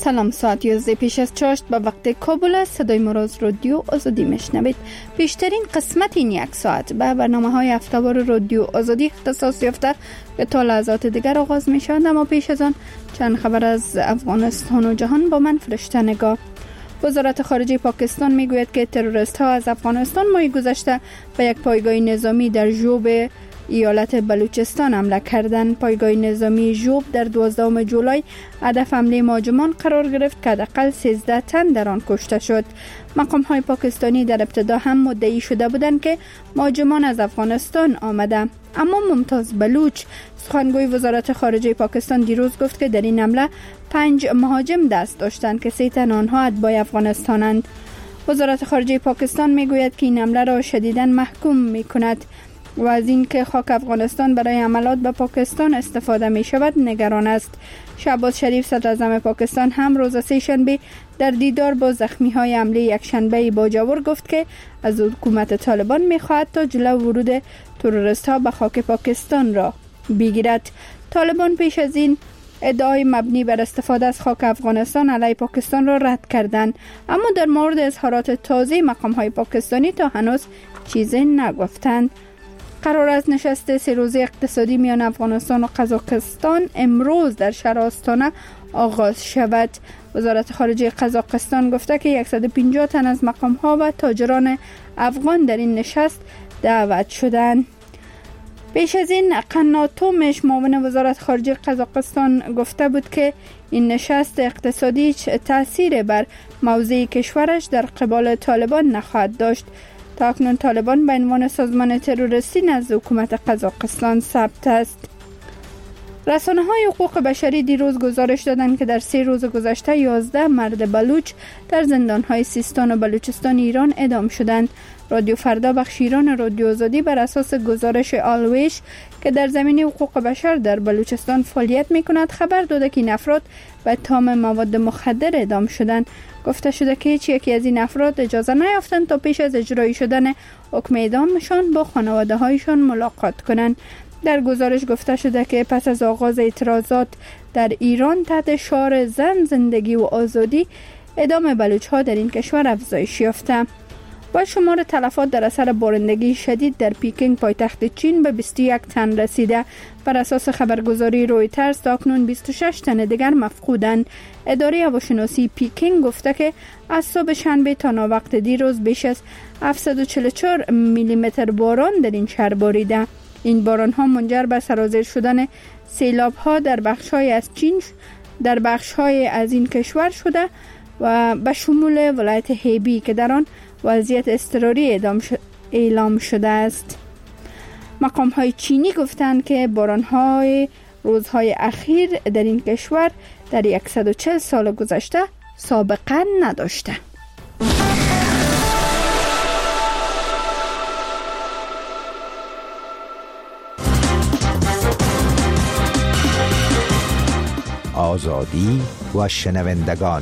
سلام، ساعت 11 پیش از چاشت به وقت کابل است. صدای مراز رادیو آزادی میشنوید. پیشترین قسمت این یک ساعت به برنامه‌های هفته‌وار رادیو آزادی اختصاص یافته که تا لحظات دیگر آغاز می‌شود. اما پیش از آن چند خبر از افغانستان و جهان با من فرشته نگاه. وزارت خارجه پاکستان میگوید که تروریست‌ها از افغانستان ماه گذشته به یک پایگاه نظامی در جوب ایالت بلوچستان حمله کردند. پایگاه نظامی جوب در 12 جولای هدف حمله مهاجمان قرار گرفت که حداقل 13 تن در آن کشته شد. مقام‌های پاکستانی در ابتدا هم مدعی شده بودند که مهاجمان از افغانستان آمده، اما ممتاز بلوچ سخنگوی وزارت خارجه پاکستان دیروز گفت که در این حمله 5 مهاجم دست داشتند که 3 تن آنها اتباع افغانستانند. وزارت خارجه پاکستان میگوید که این حمله را شدیداً محکوم میکند و از این که خاک افغانستان برای حملات به پاکستان استفاده می شود نگران است. شهباز شریف صدر اعظم پاکستان هم روز سه‌شنبه در دیدار با زخمی های حمله یکشنبه باجاور گفت که از حکومت طالبان می خواهد تا جلو ورود تروریست ها به خاک پاکستان را بگیرد. طالبان پیش از این ادعای مبنی بر استفاده از خاک افغانستان علیه پاکستان را رد کردند، اما در مورد اظهارات تازه مقام های پاکستانی تا هنوز چیزی نگفتند. قرار است نشست 3 روزه اقتصادی میان افغانستان و قزاقستان امروز در شهر آستانه آغاز شود. وزارت خارجه قزاقستان گفته که 150 تن از مقام‌ها و تاجران افغان در این نشست دعوت شدند. پیش از این قناتومش معاون وزارت خارجه قزاقستان گفته بود که این نشست اقتصادی تأثیر بر موضع کشورش در قبال طالبان نخواهد داشت. تا اکنون طالبان به عنوان سازمان تروریستی نزد حکومت قزاقستان ثبت است. رسانه‌های حقوق بشری دیروز گزارش دادند که در 3 روز گذشته 11 مرد بلوچ در زندان‌های سیستان و بلوچستان ایران اعدام شدند. رادیو فردا بخش ایران رادیو آزادی بر اساس گزارش آلویش که در زمینه حقوق بشر در بلوچستان فعالیت می‌کند خبر داده که این افراد به اتهام مواد مخدر اعدام شدند. گفته شده که هیچ یکی از این افراد اجازه نیافتند تا پیش از اجرایی شدن حکم اعدامشان با خانواده‌هایشان ملاقات کنند. در گزارش گفته شده که پس از آغاز اعتراضات در ایران تحت شعار زن، زندگی و آزادی، اعدام بلوچ‌ها در این کشور افزایش یافته و شمار تلفات در اثر بارندگی شدید در پیکینگ پایتخت چین به 21 تن رسیده. بر اساس خبرگزاری رویترز تاکنون 26 تن دیگر مفقودند. اداره هواشناسی پیکینگ گفته که از صبح شنبه تا ناوقت دیروز بیش از 744 میلیمتر باران در این شهر باریده. این باران ها منجر به سرازیر شدن سیلاب ها در بخش های از چین در بخش های از این کشور شده و به شمول ولایت هیبی که در آن وضعیت اضطراری اعلام شده است. مقام های چینی گفتند که باران های روزهای اخیر در این کشور در 140 سال گذشته سابقه نداشته. آزادی و شنوندگان.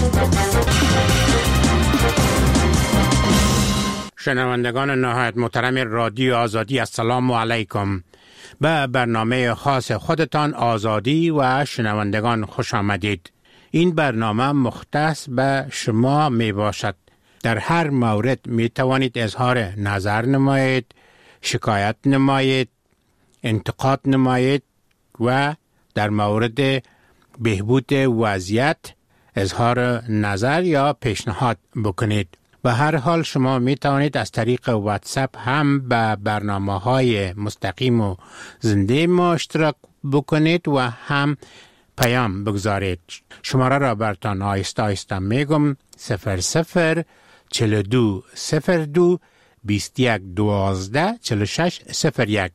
شنوندگان نهایت محترم رادیو آزادی، السلام علیکم. به برنامه خاص خودتان آزادی و شنوندگان خوش آمدید. این برنامه مختص به شما می باشد. در هر مورد می توانید اظهار نظر نمایید، شکایت نمایید، انتقاد نمایید و در مورد بهبود وضعیت اظهار نظر یا پیشنهاد بکنید. به هر حال شما می توانید از طریق واتساپ هم به برنامه‌های مستقیم و زنده ما اشتراک بکنید و هم پیام بگذارید. شماره را براتان آهسته آهسته میگم: 00 42 02 21 12 46 01.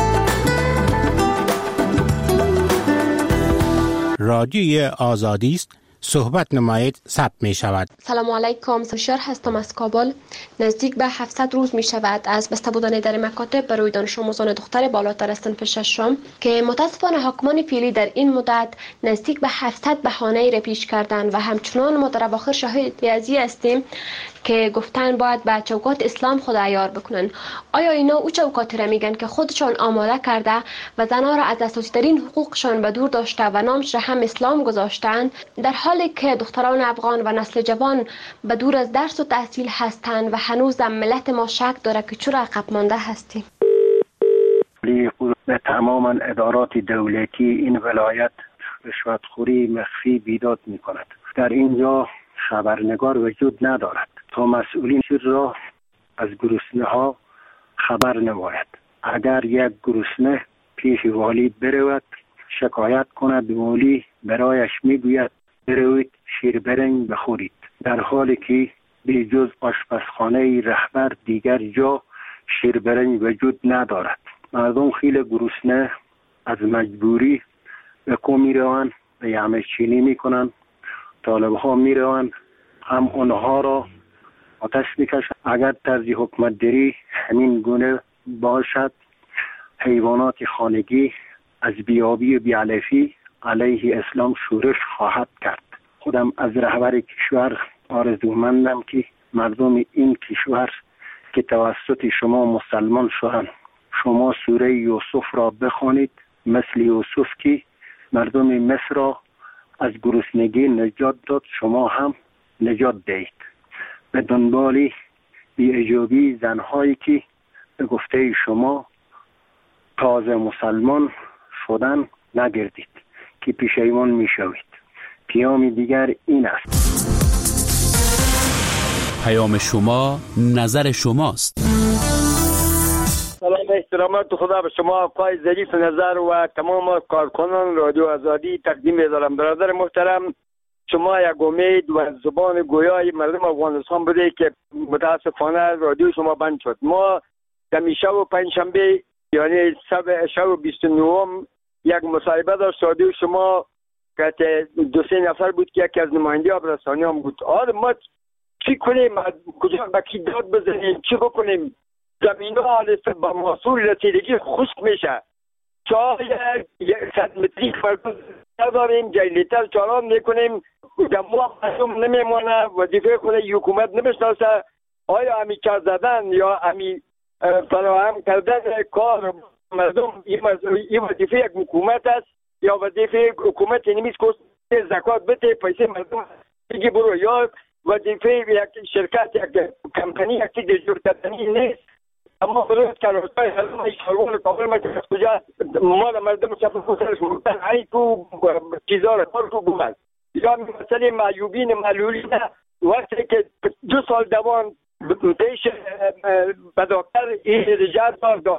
رادیوی آزادی است. صحبت نمایید، ثبت می شود. سلام علیکم، سرشار هستم از کابل. نزدیک به 700 روز می شود از بسته بودن در مکاتب برای دانش آموزان دختر بالاتر از صنف ششم که متاسفانه حاکمان فعلی در این مدت نزدیک به 700 بهانه را پیش کردند و همچنان ما در اواخر شاهد ازی هستیم که گفتن باید به چوکات اسلام خود عیار بکنن. آیا اینا او چوکاتی را میگن که خودشان آماده کرده و زنها را از اساسی ترین حقوقشان به دور داشته و نامش را هم اسلام گذاشتند، در حالی که دختران افغان و نسل جوان به دور از درس و تحصیل هستند و هنوز ملت ما شک داره که چرا عقب مانده هستیم. به تمام ادارات دولتی این ولایت رشوتخوری مخفی بیداد می کند. در اینجا خبرنگار وجود ندارد تا مسئولین را از گرسنه ها خبر نماید. اگر یک گرسنه پیش والی برود شکایت کند، والی برایش میگوید بروید شیربرنج بخورید، در حالی که به جز آشپزخانه رهبر دیگر جا شیربرنج وجود ندارد. مردم خیلی گرسنه از مجبوری به کو میروند، به یعمه چینی میکنن، طالب ها میروند هم اونها را آتش میکشند. اگر طرز حکمت داری همین گونه باشد، حیوانات خانگی از بیابی و بیعلفی علیه اسلام شورش خواهد کرد. خودم از رهبر کشور آرزومندم که مردم این کشور که توسط شما مسلمان شدند، شما سوره یوسف را بخوانید، مثل یوسف که مردم مصر را از گرسنگی نجات داد، شما هم نجات دهید. به دنبال بی‌اجابی زنهایی که به گفته شما تازه مسلمان شدن نگردید که پشیمان می شوید. پیام دیگر این است: پیام شما نظر شماست. سلام، احترامات خدا به شما آقای ظریف نظر و تمام کارکنان رادیو آزادی تقدیم می‌دارم. برادر محترم، شما یک امید و زبان گویای مردم افغانستان بوده که متاسفانه رادیو شما بند شد. ما در شب پنجشنبه یعنی شب 29 یک مصاحبه داشت رادیو شما که 2-3 نفر بود که یکی از نماینده آبرسانی هم بود. حالا ما چی کنیم؟ کجا به کی داد بزنیم؟ چی بکنیم؟ زمین ها با محصول رسیدگی خشک میشه. چای 100 متری فرق نداریم، جلیتر چالان میکنیم، جمعه مردم نمیمانه، وظیفه خود حکومت نمیشناسه. آیا همی چار زدن یا همی فراهم کردن کار مردم این وظیفه یک حکومت است یا وظیفه حکومت نیست که زکات بده پیسه مردم بگی برو، یا وظیفه یک شرکت یک کمپانی یک چیز جور کردنی نیست. اما خودت کارستای حلم ایشارون کامل مجلس کجا مال مردم شفت خودش مردن های تو چیزا را کار تو بود. یا مثلا معیوبین معلولین وقتی که 2 سال دوان پیش به دکتر این رجاع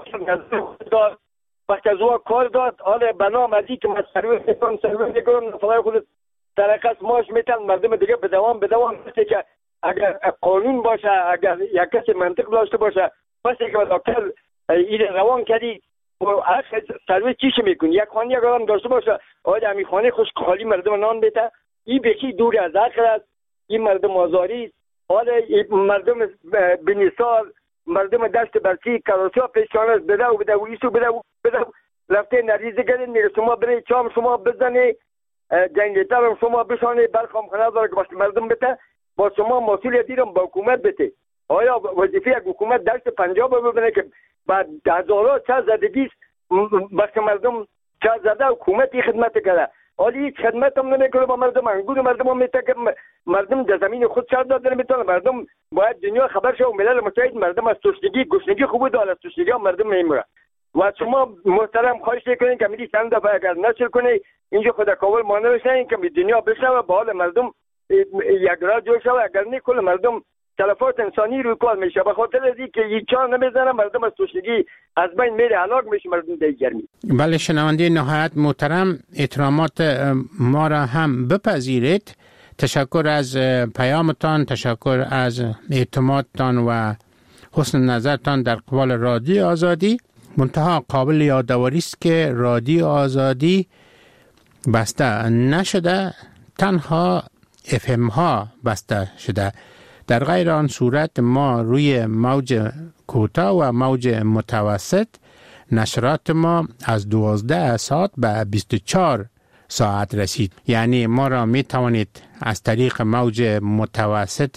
داد وقتی از او کار داد، حالا بنام ازی که من سرویس میکنم فلای خودت ترقص ماش میتن مردم دیگه به دوام مثل که اگر قانون باشه، اگر یک کسی منطق داشته باشه، مثل که به دکتر این روان کردی سرویس چیش میکنی؟ یک خانه اگر هم داشته باشه آیا همی خانه خوش خالی مردم نان بیته، این بکی دور از عقل است، این مردم آزاری است. حالا مردم بنیسال مردم دست برسی کراسی ها پیشانه بده و ایسو بده رفته نریزه گرد میگه شما بره چام شما بزنه جنگیتر هم شما بشانه برخام خانه داره که باشه مردم بده با شما مسئولیت دیرم با حکومت بده. آیا وظیفه یک حکومت دست پنجاب ببینه که بعد هزارات چه زدگیست بس مردم چه زده حکومتی خدمت کرده، حالی هیچ خدمت هم نمیکنه با مردم. انگور مردم هم میته که مردم در زمین خود چه داده نمیتونه. مردم باید دنیا خبر شه و ملل متحد مردم از تشنگی گشنگی خوب داره، از تشنگی هم مردم میمیره. و شما محترم خواهش کنین که میدی چند دفعه اگر نشر کنی اینجا خدا کاول مانه بشین که دنیا بشنوه با حال مردم یک راه جور شوه. اگر نه کل مردم تلفات انسانی روی کار میشه، به خاطر از اینکه هیچ چان نمیزنه مردم از تشنگی از بین میره، هلاک میشه مردم در گرمی. بله شنونده نهایت محترم، احترامات ما را هم بپذیرید. تشکر از پیامتان، تشکر از اعتمادتان و حسن نظرتان در قبال رادیو آزادی. منتها قابل یادآوری است که رادیو آزادی بسته نشده، تنها FM ها بسته شده. در غیر آن صورت ما روی موج کوتاه و موج متوسط نشرات ما از 12 ساعت به 24 ساعت رسید. یعنی ما را می توانید از طریق موج متوسط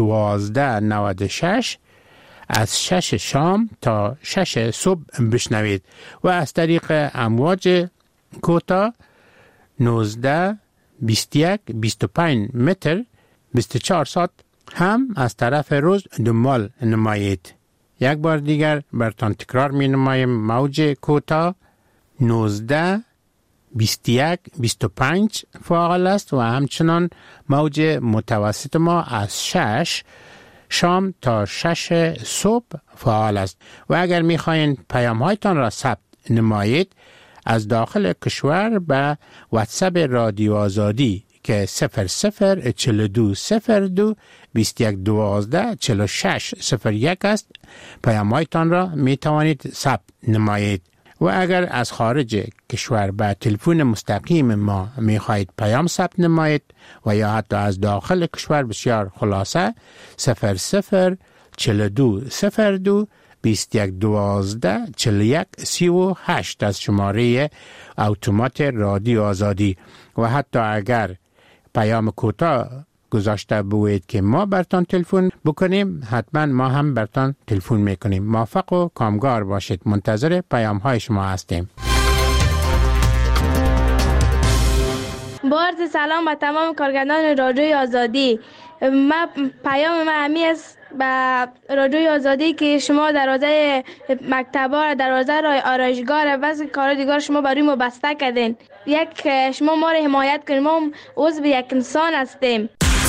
1296 از 6 شام تا 6 صبح بشنوید و از طریق امواج کوتاه 19 21 25 متر 24 ساعت هم از طرف روز دنبال نمایید. یک بار دیگر برتان تکرار می نمایم. موج کوتاه 19 21 25 فعال است و همچنان موج متوسط ما از 6 شام تا 6 صبح فعال است. و اگر می خواهید پیام هایتان را ثبت نمایید از داخل کشور به واتساپ رادیو آزادی که 004202 2112 4601 است پیام هایتان را می توانید ثبت نمایید. و اگر از خارج کشور به تلفن مستقیم ما می خواهید پیام ثبت نمایید و یا حتی از داخل کشور بسیار خلاصه 004202 2112 4138 از شماره اتومات رادیو آزادی. و حتی اگر پیام کوتاه گذاشته بوید که ما برتان تلفن بکنیم حتما ما هم برتان تلفن میکنیم. موفق و کامگار باشید. منتظر پیام های شما هستیم. با عرض سلام به تمام کارگردان رادیوی آزادی. پیام من همی است به رادیوی آزادی که شما دروازه مکتبا، دروازه آرایشگاه و کار دیگر شما برای ما بسته کردین. شما ما را حمایت کنید. ما عضو یک انسان هستیم.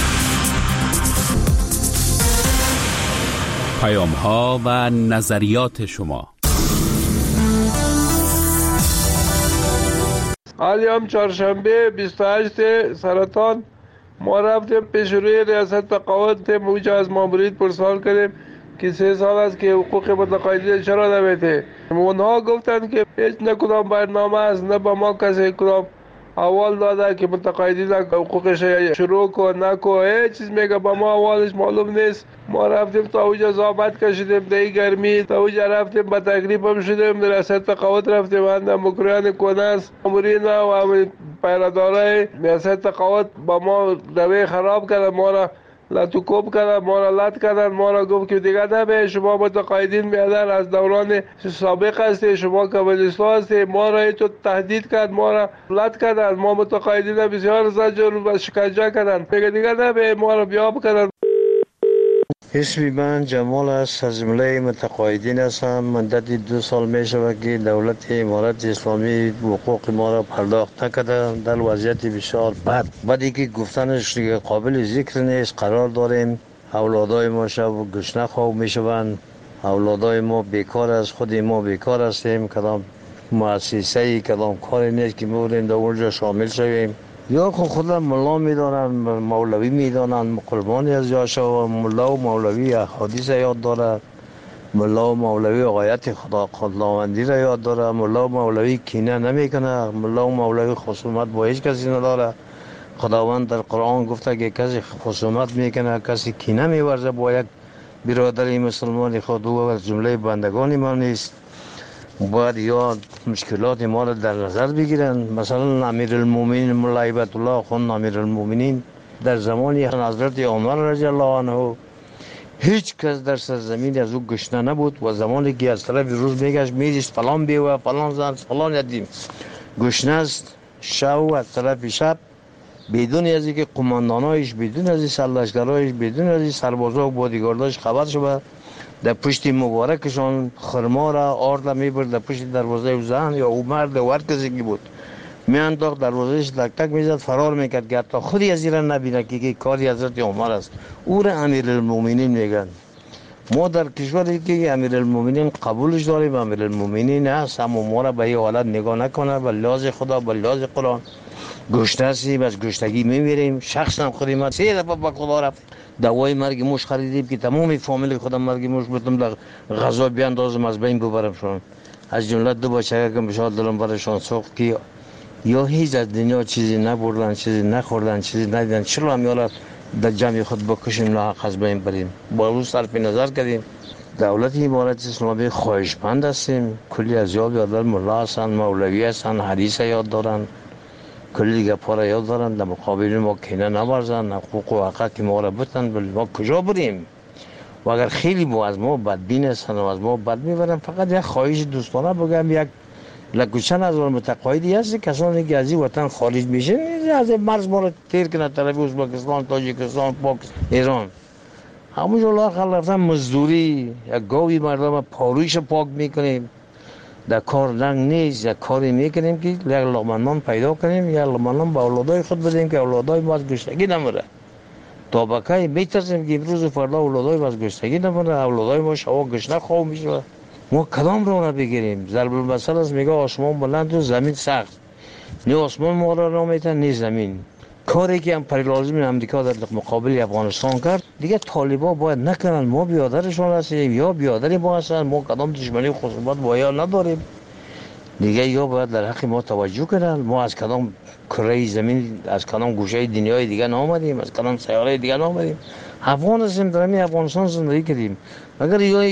پیام ها و نظریات شما. حالی هم چهارشنبه 28 سرطان ما رفتیم پیش روی ریاست تقاعد موجه از مامورید پرسان کردیم که 3 سال است که حقوق متقاعدین چرا نمیده. اونها گفتند که هیچ نکدام برنامه است، نه با ما کسی کدام اول داده که متقاعدین حقوقش شروع کن نکن، هیچ چیز میگه با ما اولش معلوم نیست. ما رفتیم تا اوجا زحمت کشیدیم در گرمی، تا اوجا رفتیم با تکلیف هم شدیم، در ریاست تقاعد رفتیم اندم مکریان کنست مامورین و پیرادارای ریاست تقاعد با ما روی خراب کردن، ما را لطوکوب کردن، ما را لط کردن، ما را گفت که دیگه نبه شما متقاعدین میادن از دوران سابق هستی، شما کمونیستا هستی. ما را تو تهدید کرد، ما را لط کردن، ما متقاعدین بسیار زجر و شکنجه کردن. میگه دیگه نبه ما را بیاب کردن. اسمی من جمال است، از جمله متقاعدین هستم. مدتی 2 سال می شود که دولت امارت اسلامی حقوق ما را پرداخت نکرده. در وضعیت بسیار بد، بعدی که گفتنش قابل ذکر نیست قرار داریم. اولادای ما شب گشنه خواب می شوند، اولادای ما بیکار است، خود ما بیکار هستیم. کدام مؤسسه کدام کاری نیست که می‌بودیم در اونجا شامل شویم. یا خودم ملا میدانن، مولوی میدانن، قربانی از یاشا. ملا و مولوی احادیث یاد داره، ملا و مولوی آیت خداوندی را یاد داره، ملا و مولوی کینه نمیکنه، ملا و مولوی خصومت با هیچ کسی نداره. خداوند در قرآن گفته که کسی خصومت میکنه، کسی کینه میورزه با یک برادری مسلمان خود، او از جمله بندگان ما نیست. باید یا مشکلات ما را در نظر بگیرن. مثلا امیرالمومنین مولا هیبت الله خان امیرالمومنین در زمان حضرت عمر رضی الله عنه هیچ کس در سرزمین از او گشنه نبود و زمانی که از طرف روز میگشت میدیست فلان بیوه فلان زن فلان یدیم گشنه است، شب از طرف شب بدون از اینکه قماندانایش، بدون از سرلشکرایش، بدون از سربازا و بادیگارداش خبر شد، در پشت مبارکشان خرما را آرد میبرد در پشت دروازه او زن یا او مرد و هر کسی که بود میانداخت دروازهش تک تک میزد، فرار میکرد که حتی خودی از این نبینه که کاری حضرت عمر است. او را امیرالمومنین میگن. ما در کشوری که امیرالمومنین قبولش داریم، امیرالمومنین هست، اما ما را به این حالت نگاه نکنه. به لحاظ خدا، به لحاظ قرآن گشنه هستیم، از گشتگی میمیریم. شخصا خودی من 3 دفعه به خدا رفت دوای مرگ موش خریدیم که تمام فامیل خودم مرگ موش بودم در غذا بیاندازم از بین ببرمشون. از جمله 2 بچه که بشار دلم برشان سوخت که یا هیچ از دنیا چیزی نبردن، چیزی نخوردن، چیزی ندیدن، چرا هم یالا در جمع خود بکشیم لاحق از بین بریم. با روز صرف نظر کردیم. دولت امارت اسلامی خواهشمند هستیم. کلی از یاد یادن ملا هستن، مولوی هستن، حدیث یاد دارن. کلی گپا را یاد دارن، در مقابل ما کینه نورزن، حقوق و حقوق ما را بتن، ولی ما کجا بریم؟ و اگر خیلی از ما بدبین هستن و از ما بد میبرن، فقط یک خواهش دوستانه بگم، یک لکوچن از متقاعدی هست کسانی که از این وطن خارج میشن از مرز ما را تیر کنه طرف ازبکستان، تاجیکستان، پاکستان، ایران. همونجا لااقل رفتن مزدوری، یک گاوی مردم پارویش پاک میکنیم، در کار لنگ نیست، یک کاری میکنیم که یک لقمه نان پیدا کنیم، یک لقمه نان به اولادای خود بدیم که اولادای ما از گشنگی نمره. طبقه میترسیم که امروز و فردا اولادای ما از گشنگی نمره، اولادای ما شوا گشنه خواه میشه. ما کدام را بگیریم؟ ضرب المثل است، میگه آسمان بلند و زمین سخت. نه آسمان ما را میتن نه زمین. کاری که امپریالیسم امریکا در مقابل افغانستان کرد، دیگه طالبا باید نکنن. ما بیادرشون هستیم یا بیادری ما هستن، ما کدام دشمنی خصوصیت با یا نداریم. دیگه یا باید در حق ما توجه کنن. ما از کدام کره زمین، از کدام گوشه دنیای دیگه نامدیم، از کدام سیاره دیگه نامدیم. افغان هستیم، در همین افغانستان زندگی کردیم. اگر یا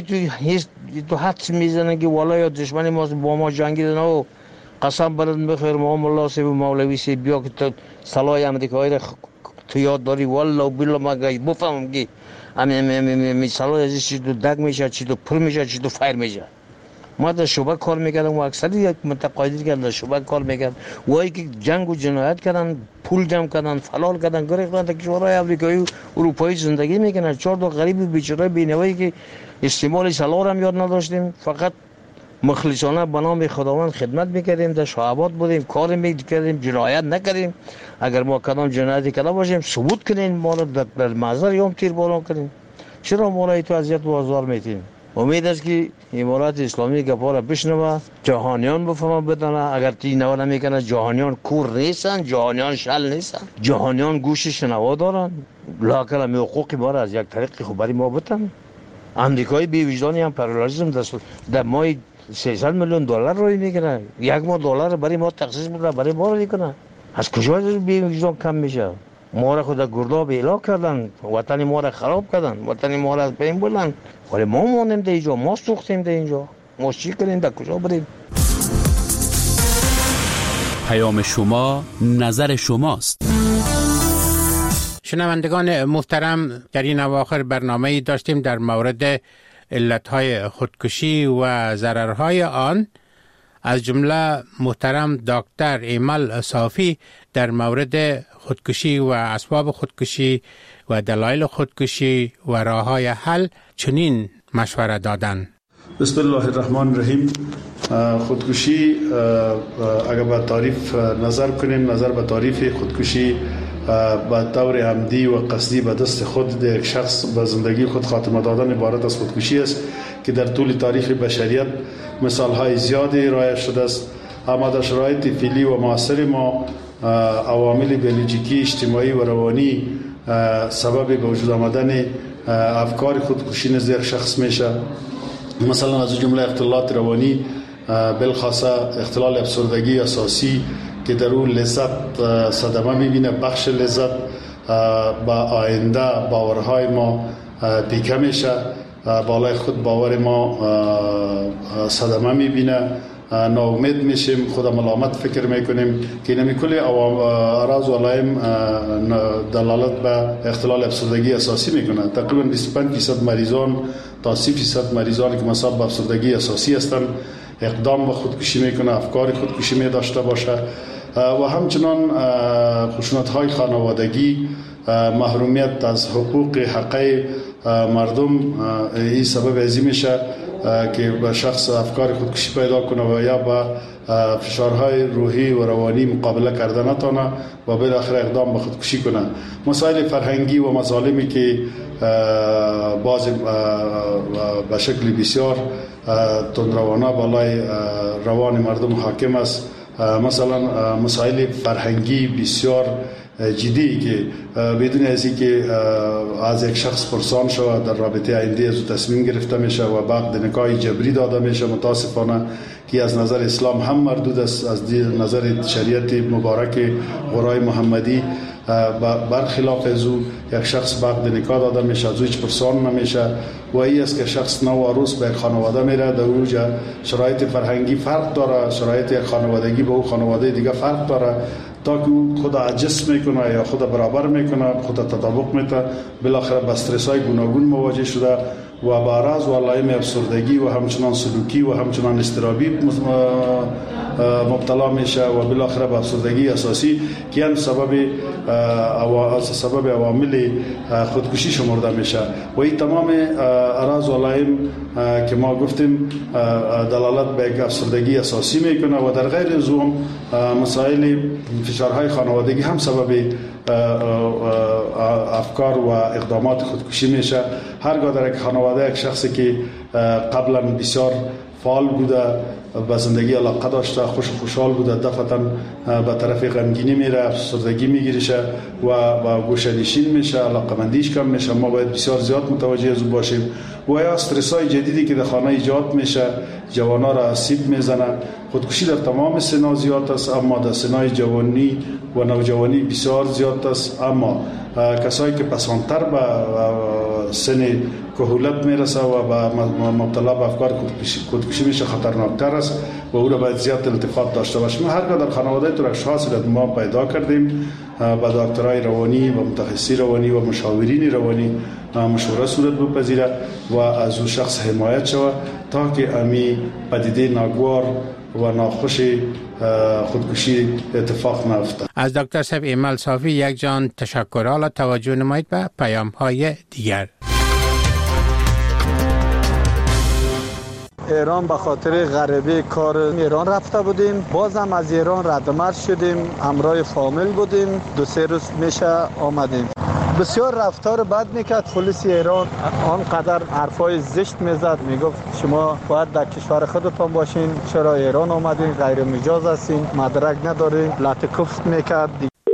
تو حدس میزنن که والا یا دشمنی ما با ما جنگیدن و قسم برد بخیر ما مولا سی و مولوی سی بیا که تو سلاح امریکایی را تو یاد داری، والله بالله ما بفهمم که همین سلاح ازش چی تو دگ میشه، چی تو پر میشه، چی تو فایر میشه. ما در شعبه کار میکردم و اکثر یک متقاعدی که در شعبه کار میکرد وایی که جنگ و جنایت کردن، پول جمع کردن، فلال کردن، گریختن تا کشورهای آمریکایی و اروپایی زندگی میکنن. 4 تا غریب بیچاره بینوایی که استعمال سلاح هم یاد نداشتیم، فقط مخلصانه به نام خداوند خدمت میکردیم، در شعبات بودیم، کار میکردیم، جنایت نکردیم. اگر ما کدام جنایتی کرده باشیم ثبوت کنین، ما رو در محضر یوم تیرباران کنین. چرا ما را تو اذیت و آزار میتین؟ امید است که امارات اسلامی گپا را بشنوه، جهانیان بفهمه بدانه. اگر تی نوا نمیکنه جهانیان کور نیستن، جهانیان شل نیستن، جهانیان گوش شنوا دارن. لااقل هم حقوق ما را از یک طریق خوب برای ما بتن. امریکای بی وجدانی هم امپریالیسم در ماه 300 میلیون دلار روی میکنه، یک ماه دلار برای ما تخصیص میکنه، برای ما رو میکنه. از کجا بی وجدان کم میشه؟ ما را خود گرداب اعلا کردن، وطن ما را خراب کردن، وطن ما را از بین بردن. ولی ما مانیم در اینجا، ما سوختیم در اینجا. ما چی کنیم؟ در کجا بریم؟ پیام شما نظر شماست. شنوندگان محترم، در این اواخر برنامه‌ای داشتیم در مورد علتهای خودکشی و ضررهای آن. از جمله محترم دکتر ایمل صافی در مورد خودکشی و اسباب خودکشی و دلایل خودکشی و راههای حل چنین مشوره دادن. بسم الله الرحمن الرحیم. خودکشی اگر به تعریف نظر کنیم، نظر به تعریف خودکشی به طور عمدی و قصدی به دست خود یک شخص به زندگی خود خاتمه دادن عبارت از خودکشی است که در طول تاریخ بشریت مثالهای زیادی رایج شده است. اما در شرایط فعلی و معاصر ما عوامل بیولوژیکی، اجتماعی و روانی سبب به وجود آمدن افکار خودکشی نزد یک شخص میشه. مثلا از جمله اختلالات روانی، بالخاصه اختلال افسردگی اساسی که در اون لذت صدمه میبینه، بخش لذت با آینده باورهای ما پیکه میشه، بالای خود باور ما صدمه میبینه، ناامید میشیم، خود ملامت فکر میکنیم که نمی کل اعراض و علائم دلالت به اختلال افسردگی اساسی میکنه. تقریبا 25% مریضان تا 30% مریضانی که مصاب به افسردگی اساسی هستند اقدام به خودکشی میکنه، افکار خودکشی می داشته باشه. و همچنان خشونت‌های خانوادگی، محرومیت از حقوق حقه مردم، این سبب ازی میشه که به شخص افکار خودکشی پیدا کنه و یا با فشارهای روحی و روانی مقابله کرده نتونه و بالاخره اقدام به خودکشی کنه. مسائل فرهنگی و مظالمی که بعضی به شکل بسیار تندروانه بالای روان مردم حاکم است. مثلا مسائل فرهنگی بسیار جدی که بدون از اینکه از یک شخص پرسان شود در رابطه آینده از تصمیم گرفته میشه و بعد نکاح جبری داده میشه، متاسفانه که از نظر اسلام هم مردود است، از نظر شریعت مبارک غرای محمدی برخلاف از او یک شخص به عقد نکاح داده میشه، از او هیچ پرسان نمیشه و این است که شخص نو عروس به خانواده میره. در اونجا شرایط فرهنگی فرق داره، شرایط یک خانوادگی به او خانواده دیگه فرق داره، تا که خود عجز میکنه یا خود برابر میکنه، خود تطابق میده، بالاخره با استرس های گوناگون مواجه شده و با اعراض و علائم افسردگی و همچنان سلوکی و همچنان اضطرابی مبتلا میشه و بالاخره به افسردگی اساسی که هم سبب عوامل خودکشی شمرده میشه. و این تمام اعراض و علائم که ما گفتیم دلالت به یک افسردگی اساسی میکنه و در غیر از اون مسائل فشارهای خانوادگی هم سبب افکار و اقدامات خودکشی میشه. هرگاه در یک خانواده یک شخصی که قبلا بسیار فعال بوده، به زندگی علاقه داشته، خوشحال بوده، دفعتا به طرف غمگینی میره، افسردگی میگیرشه و گوشه‌نشین میشه، علاقمندیش کم میشه. ما باید بسیار زیاد متوجه از او باشیم. و یا استرس های جدیدی که در خانه ایجاد میشه جوانا را آسیب میزنه. خودکشی در تمام سنا زیاد است، اما در سنای جوانی و نوجوانی بسیار زیاد است. اما کسایی که پسانتر به سن کهولت میرسه و با مبتلا به افکار خودکشی میشه خطرناکتر است و او را باید زیاد التفات داشته باشیم. هرگاه در خانواده تو اشخاصی را ما پیدا کردیم، با دکترای روانی و متخصصی روانی و مشاورین روانی مشوره صورت بپذیره و از او شخص حمایت شود تا که امی پدیده ناگوار و ناخوش خودکشی اتفاق نیفتد. از دکتر صاحب ایمل صافی یک جان تشکر. حالا توجه نمایید به پیام های دیگر. ایران به خاطر غریبه کار ایران رفته بودیم، بازم از ایران ردمرد شدیم، همراه فامیل بودیم، 2-3 روز میشه آمدیم. بسیار رفتار بد میکرد پلیس ایران، آنقدر حرفای زشت میزد، میگفت شما باید در کشور خودتان باشین، چرا ایران آمدین، غیر مجاز هستین، مدرک ندارین، لطکفت میکرد.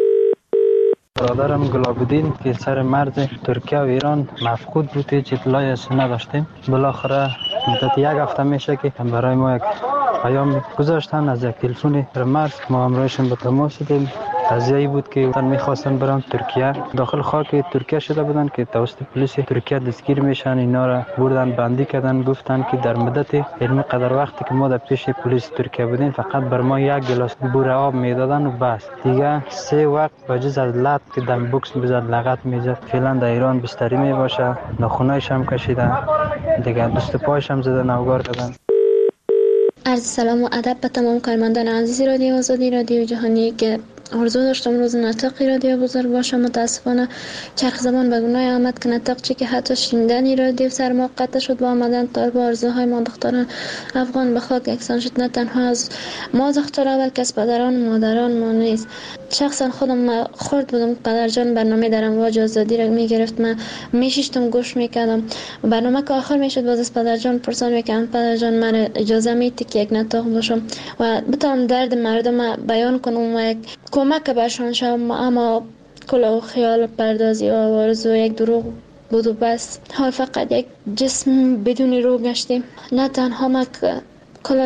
برادرم گلاب‌الدین که سر مرز ترکیه و ایران مفقود بود، هیچ اطلاعی ازش نداشتیم. بالاخره مدت 1 هفته میشه که برای ما یک پیام گذاشتن از یک تلفن مرز، ما همراهشون به تماس شدیم. قضیه‌ای بود که میخواستن برن ترکیه، داخل خاک ترکیه شده بودن که توسط پلیس ترکیه دستگیر میشن. اینا را بردن بندی کردن، گفتن که در مدت علمی قدر وقتی که ما در پیش پلیس ترکیه بودیم فقط بر ما 1 گلاس بوره آب میدادن و بس، دیگه 3 وقت بجز از لط که دم بوکس بزد، لغت میزد. فعلا در ایران بستری میباشه، ناخونایش هم کشیدن، دیگه دست پایش هم زدن، نوگار کردن. عرض سلام و ادب به تمام کارمندان عزیز رادیو آزادی، رادیو جهانی که آرزو داشتم روز نطقی رادیو بزرگ باشه. متاسفانه چرخ زمان به گناه آمد که نطق چی که حتی شنیدنی رادیو سر ما قطع شد. با آمدن طالب آرزوهای ما دختران افغان به خاک یکسان شد، نه تنها از ما دخترها بلکه از پدران و مادران ما نیز. شخصا خودم خورد بودم پدرجان برنامه در امواج آزادی را میگرفت، من میشیشتم گوش میکردم. برنامه که آخر میشد باز از پدرجان پرسان میکردم پدرجان من اجازه میدی که یک نطق باشم و بتونم درد مردم بیان کنم و یک کمک برشان شدم. اما کلا خیال پردازی و آرزو یک دروغ بود و بس. حال فقط یک جسم بدون روح گشتیم. نه تنها ما که کلا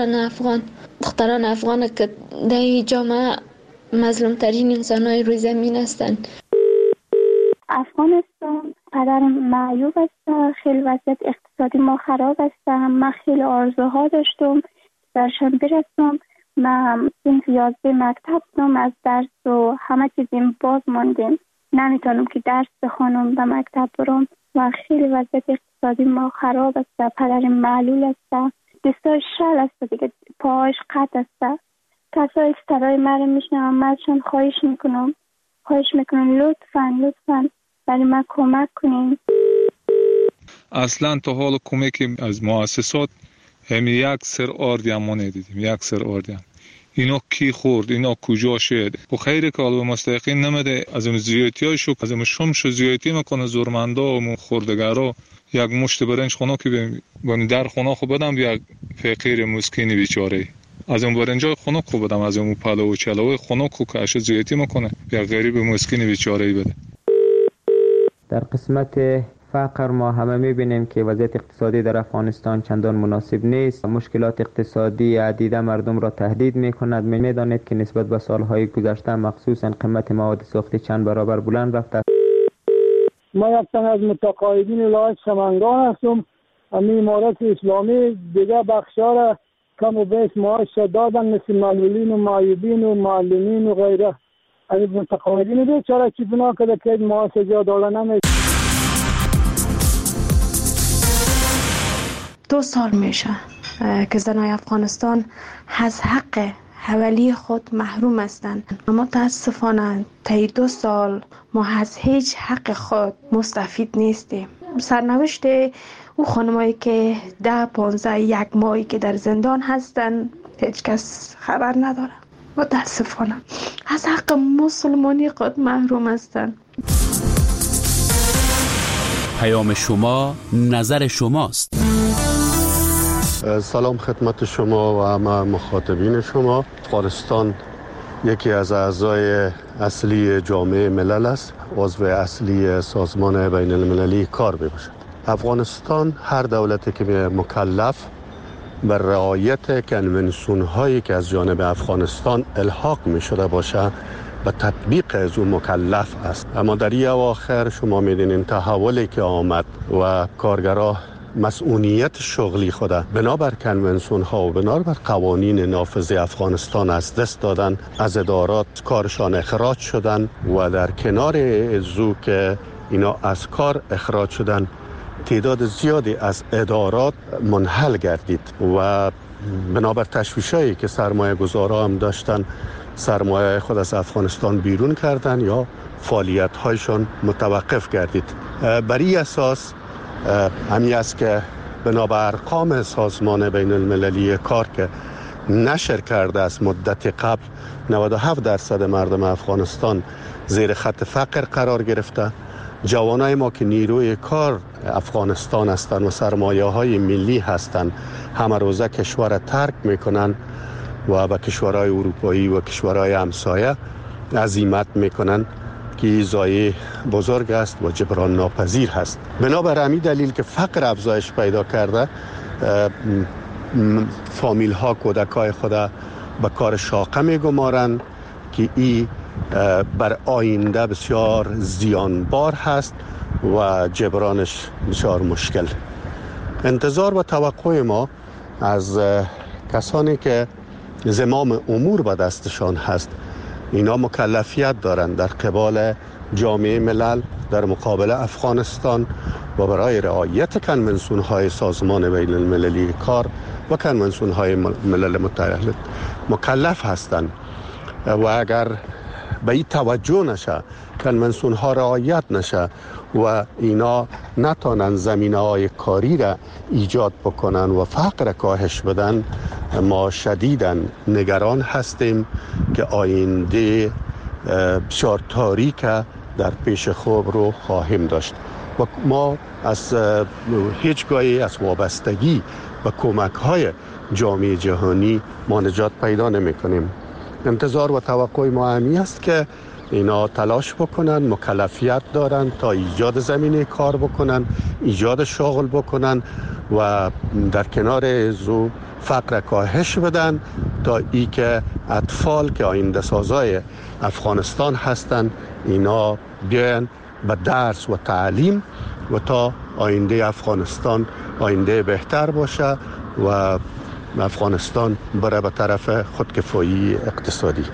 دختران افغان که در این جامعه مظلوم ترین انسان های روی زمین هستند. افغانستان پدرم معیوب است، خیلی وضعیت اقتصادی ما خراب است. من خیلی آرزوها داشتم درشان برسم. من صنف 11 مکتب بودم، از درس و همه چیزیم باز ماندیم، نمیتونم که درس بخونم به مکتب برم و خیلی وضعیت اقتصادی ما خراب است. پدرم معلول است، دستای شل است دیگه، پاهاش قطع است. کسایی صدای مرا میشنوم من ازشان خواهش میکنم لطفاً برای من کمک کنین. اصلا تا حال کمکی از مؤسسات هم 1 سر آردی هم ما ندیدیم. 1 سر آردی هم. اینا کی خورد، اینا کجا شد؟ و خیره که حالا مستحقین نمیده، از اون زیادتی های شو، از اون شمش زیادتی میکنه زورمندا و خوردگارا. یک مشت برنج خونه که بانی در خونه خو بدم یک فقیر مسکینی بیچاره، از اون برنجای خونه خو بدم، از اون پلو و چلو خونه خو که اش زیادتی میکنه یک غریب مسکینی بیچاره بده. در قسمت فقر ما همه می‌بینیم که وضعیت اقتصادی در افغانستان چندان مناسب نیست. مشکلات اقتصادی عدیده مردم را تهدید می‌کند. می‌دانید که نسبت به سال‌های گذشته مخصوصاً قیمت مواد ساختی چند برابر بلند رفته. ما یک تن از متقاعدین ولایت سمنگان هستم. امی امارت اسلامی دیگه بخشا را کم و بیش معاش دادن، مثل معلولین و معیوبین و معلمین و غیره. امی متقاعدین بیچاره چی بنا کرده که معاش جا دادن نمیشه. 2 سال میشه که زنای افغانستان از حق حوالی خود محروم هستند. اما متاسفانه طی 2 سال ما از هیچ حق خود مستفید نیستیم. سرنوشت او خانمایی که 10-15 یک ماهی که در زندان هستند هیچ کس خبر نداره. متاسفانه از حق مسلمانی خود محروم هستند. پیام شما نظر شماست. سلام خدمت شما و همه مخاطبین شما. افغانستان یکی از اعضای اصلی جامعه ملل است، عضو اصلی سازمان بین المللی کار میباشد. افغانستان هر دولتی که مکلف بر رعایت کنونسیون هایی که از جانب افغانستان الحاق می شده باشه به تطبیق از اون مکلف است. اما در این اواخر شما می‌بینید تحولی که آمد و کارگرها مسئولیت شغلی خود بنابر کنونسیون ها و بنابر قوانین نافذ افغانستان از دست دادن، از ادارات کارشان اخراج شدن و در کنار ازو که اینا از کار اخراج شدن تعداد زیادی از ادارات منحل گردید و بنابر تشویشایی که سرمایه گذارا هم داشتن سرمایه خود از افغانستان بیرون کردن یا فعالیت هایشان متوقف گردید. بر این اساس همی است که بنابر ارقام سازمان بین المللی کار که نشر کرده از مدت قبل 97% مردم افغانستان زیر خط فقر قرار گرفته. جوانای ما که نیروی کار افغانستان هستند و سرمایه های ملی هستند همه روزه کشور ترک میکنن و به کشورهای اروپایی و کشورهای همسایه عزیمت میکنن که ضایعه بزرگ است و جبران ناپذیر هست. بنابر همین دلیل که فقر افزایش پیدا کرده فامیل ها کودکای خود به کار شاقه میگمارند که این بر آینده بسیار زیانبار هست و جبرانش بسیار مشکل. انتظار و توقع ما از کسانی که زمام امور به دستشان هست اینا مکلفیت دارند در قبال جامعه ملل در مقابل افغانستان و برای رعایت کنونسیون های سازمان بین المللی کار و کنونسیون های ملل متحد مکلف هستند و اگر به این توجه نشه، کنونسیون ها رعایت نشه و اینا نتانن زمینه های کاری را ایجاد بکنن و فقر کاهش بدن، ما شدیداً نگران هستیم که آینده بسیار تاریک در پیش خود رو خواهیم داشت و ما از هیچگاهی از وابستگی و کمک های جامعه جهانی ما نجات پیدا نمی کنیم. انتظار و توقع ما همی است که اینا تلاش بکنن، مکلفیت دارن تا ایجاد زمینه کار بکنن، ایجاد شغل بکنن و در کنار ازو فقر کاهش بدن تا ای که اطفال که آینده سازای افغانستان هستن اینا بیان به درس و تعلیم و تا آینده افغانستان آینده بهتر باشه و افغانستان بره به طرف خودکفایی اقتصادی.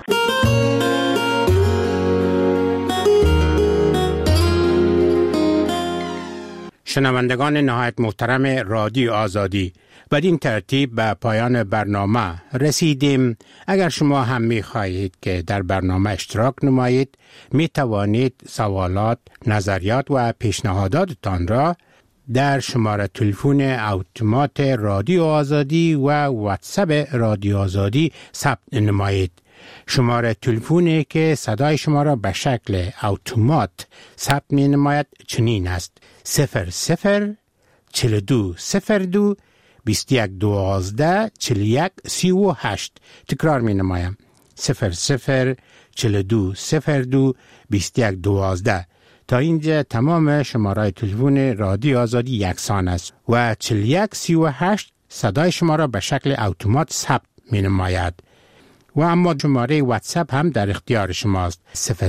شنوندگان نهایت محترم رادیو آزادی، بدین ترتیب به پایان برنامه رسیدیم. اگر شما هم می خواهید که در برنامه اشتراک نمایید می توانید سوالات، نظریات و پیشنهاداتتان را در شماره تلفن اتومات رادیو آزادی و واتساپ رادیو آزادی ثبت نمایید. شماره تلفنی که صدای شما را به شکل اتومات ثبت می نماید چنین است: 00 42 02 21 12 41 38. تکرار می نمایم: 00 42 02 21 12 تا اینجا تمام شماره تلفن رادیو آزادی یکسان است و 4138 صدای شما را به شکل اتومات ثبت می نماید. و اما شماره واتساپ هم در اختیار شماست.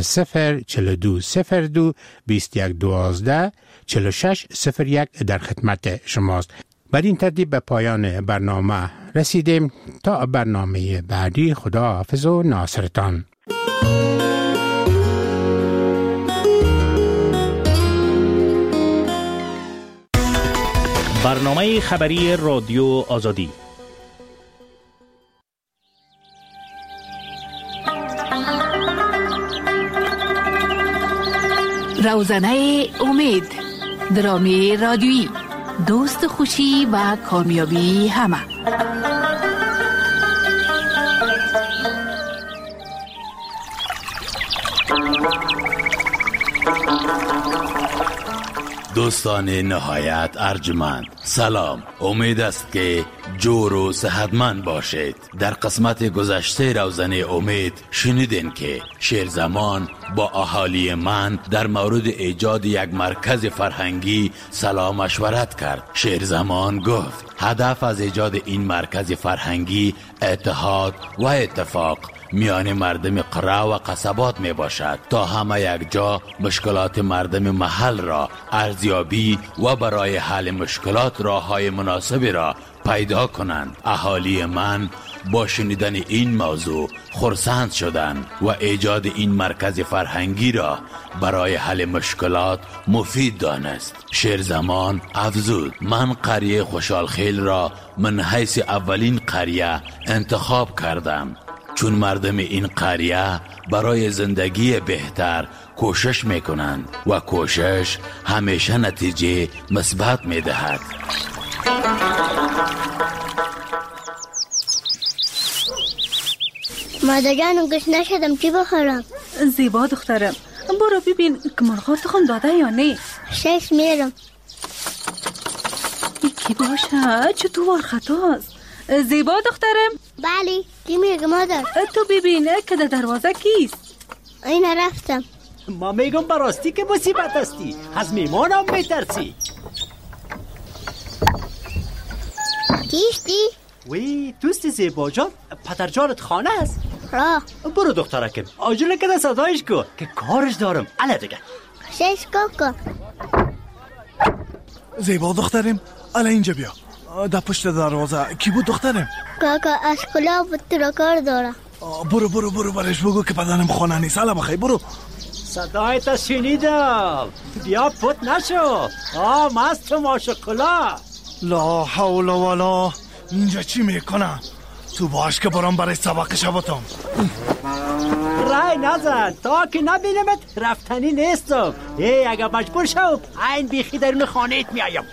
004202 2112 4601 در خدمت شماست. بر این ترتیب به پایان برنامه رسیدیم. تا برنامه بعدی، خدا حافظ و ناصرتان. برنامه خبری رادیو آزادی. روزنه امید، درامی رادیویی، دوست خوشی و کامیابی همه. دوستان نهایت ارجمند، سلام. امید است که جور و صحتمند باشید. در قسمت گذشته روزنه امید شنیدین که شیرزمان با اهالی من در مورد ایجاد یک مرکز فرهنگی سلام مشورت کرد. شیرزمان گفت هدف از ایجاد این مرکز فرهنگی اتحاد و اتفاق میان مردم قره و قصبات می باشد تا همه یک جا مشکلات مردم محل را ارزیابی و برای حل مشکلات راههای مناسبی را پیدا کنند. اهالی من با شنیدن این موضوع خرسند شدند و ایجاد این مرکز فرهنگی را برای حل مشکلات مفید دانست. شیرزمان افزود من قریه خوشحالخیل را من حیث اولین قریه انتخاب کردم، چون مردم این قریه برای زندگی بهتر کوشش میکنند و کوشش همیشه نتیجه مثبت میدهد. مادرجانم گشنه شدم، چی بخورم؟ زیبا دخترم، برو ببین که مرغا تخم داده یا نه. شش میرم. یکی باشه چطور خطاست. زیبا دخترم. بله چی میگه مادر؟ تو ببین که در دروازه کیست. این رفتم. ما میگم براستی که مصیبت هستی، از میمانم میترسی. کیستی؟ وی توستی زیبا جان، پدرجانت خانه است. راه برو دخترکم آجوله که صدایش کو که کارش دارم. اله دیگه شش کاکا. زیبا دخترم اله اینجا بیا. در پشت دروازه کی بود دخترم؟ کاکا اشکلا بود، تو را کار داره. برو برش بگو که بدنم خانه نیست. اله بخیر برو. صدایت شنیدم، بیا پت نشو. مست ماشکلا. لا حول ولا. اینجا چی میکنم؟ تو باش که برام برای سبق شباتم. رای نزن تا که نبینمت رفتنی نیستم. اگه مجبور شو این بیخی درون خانهت میایم.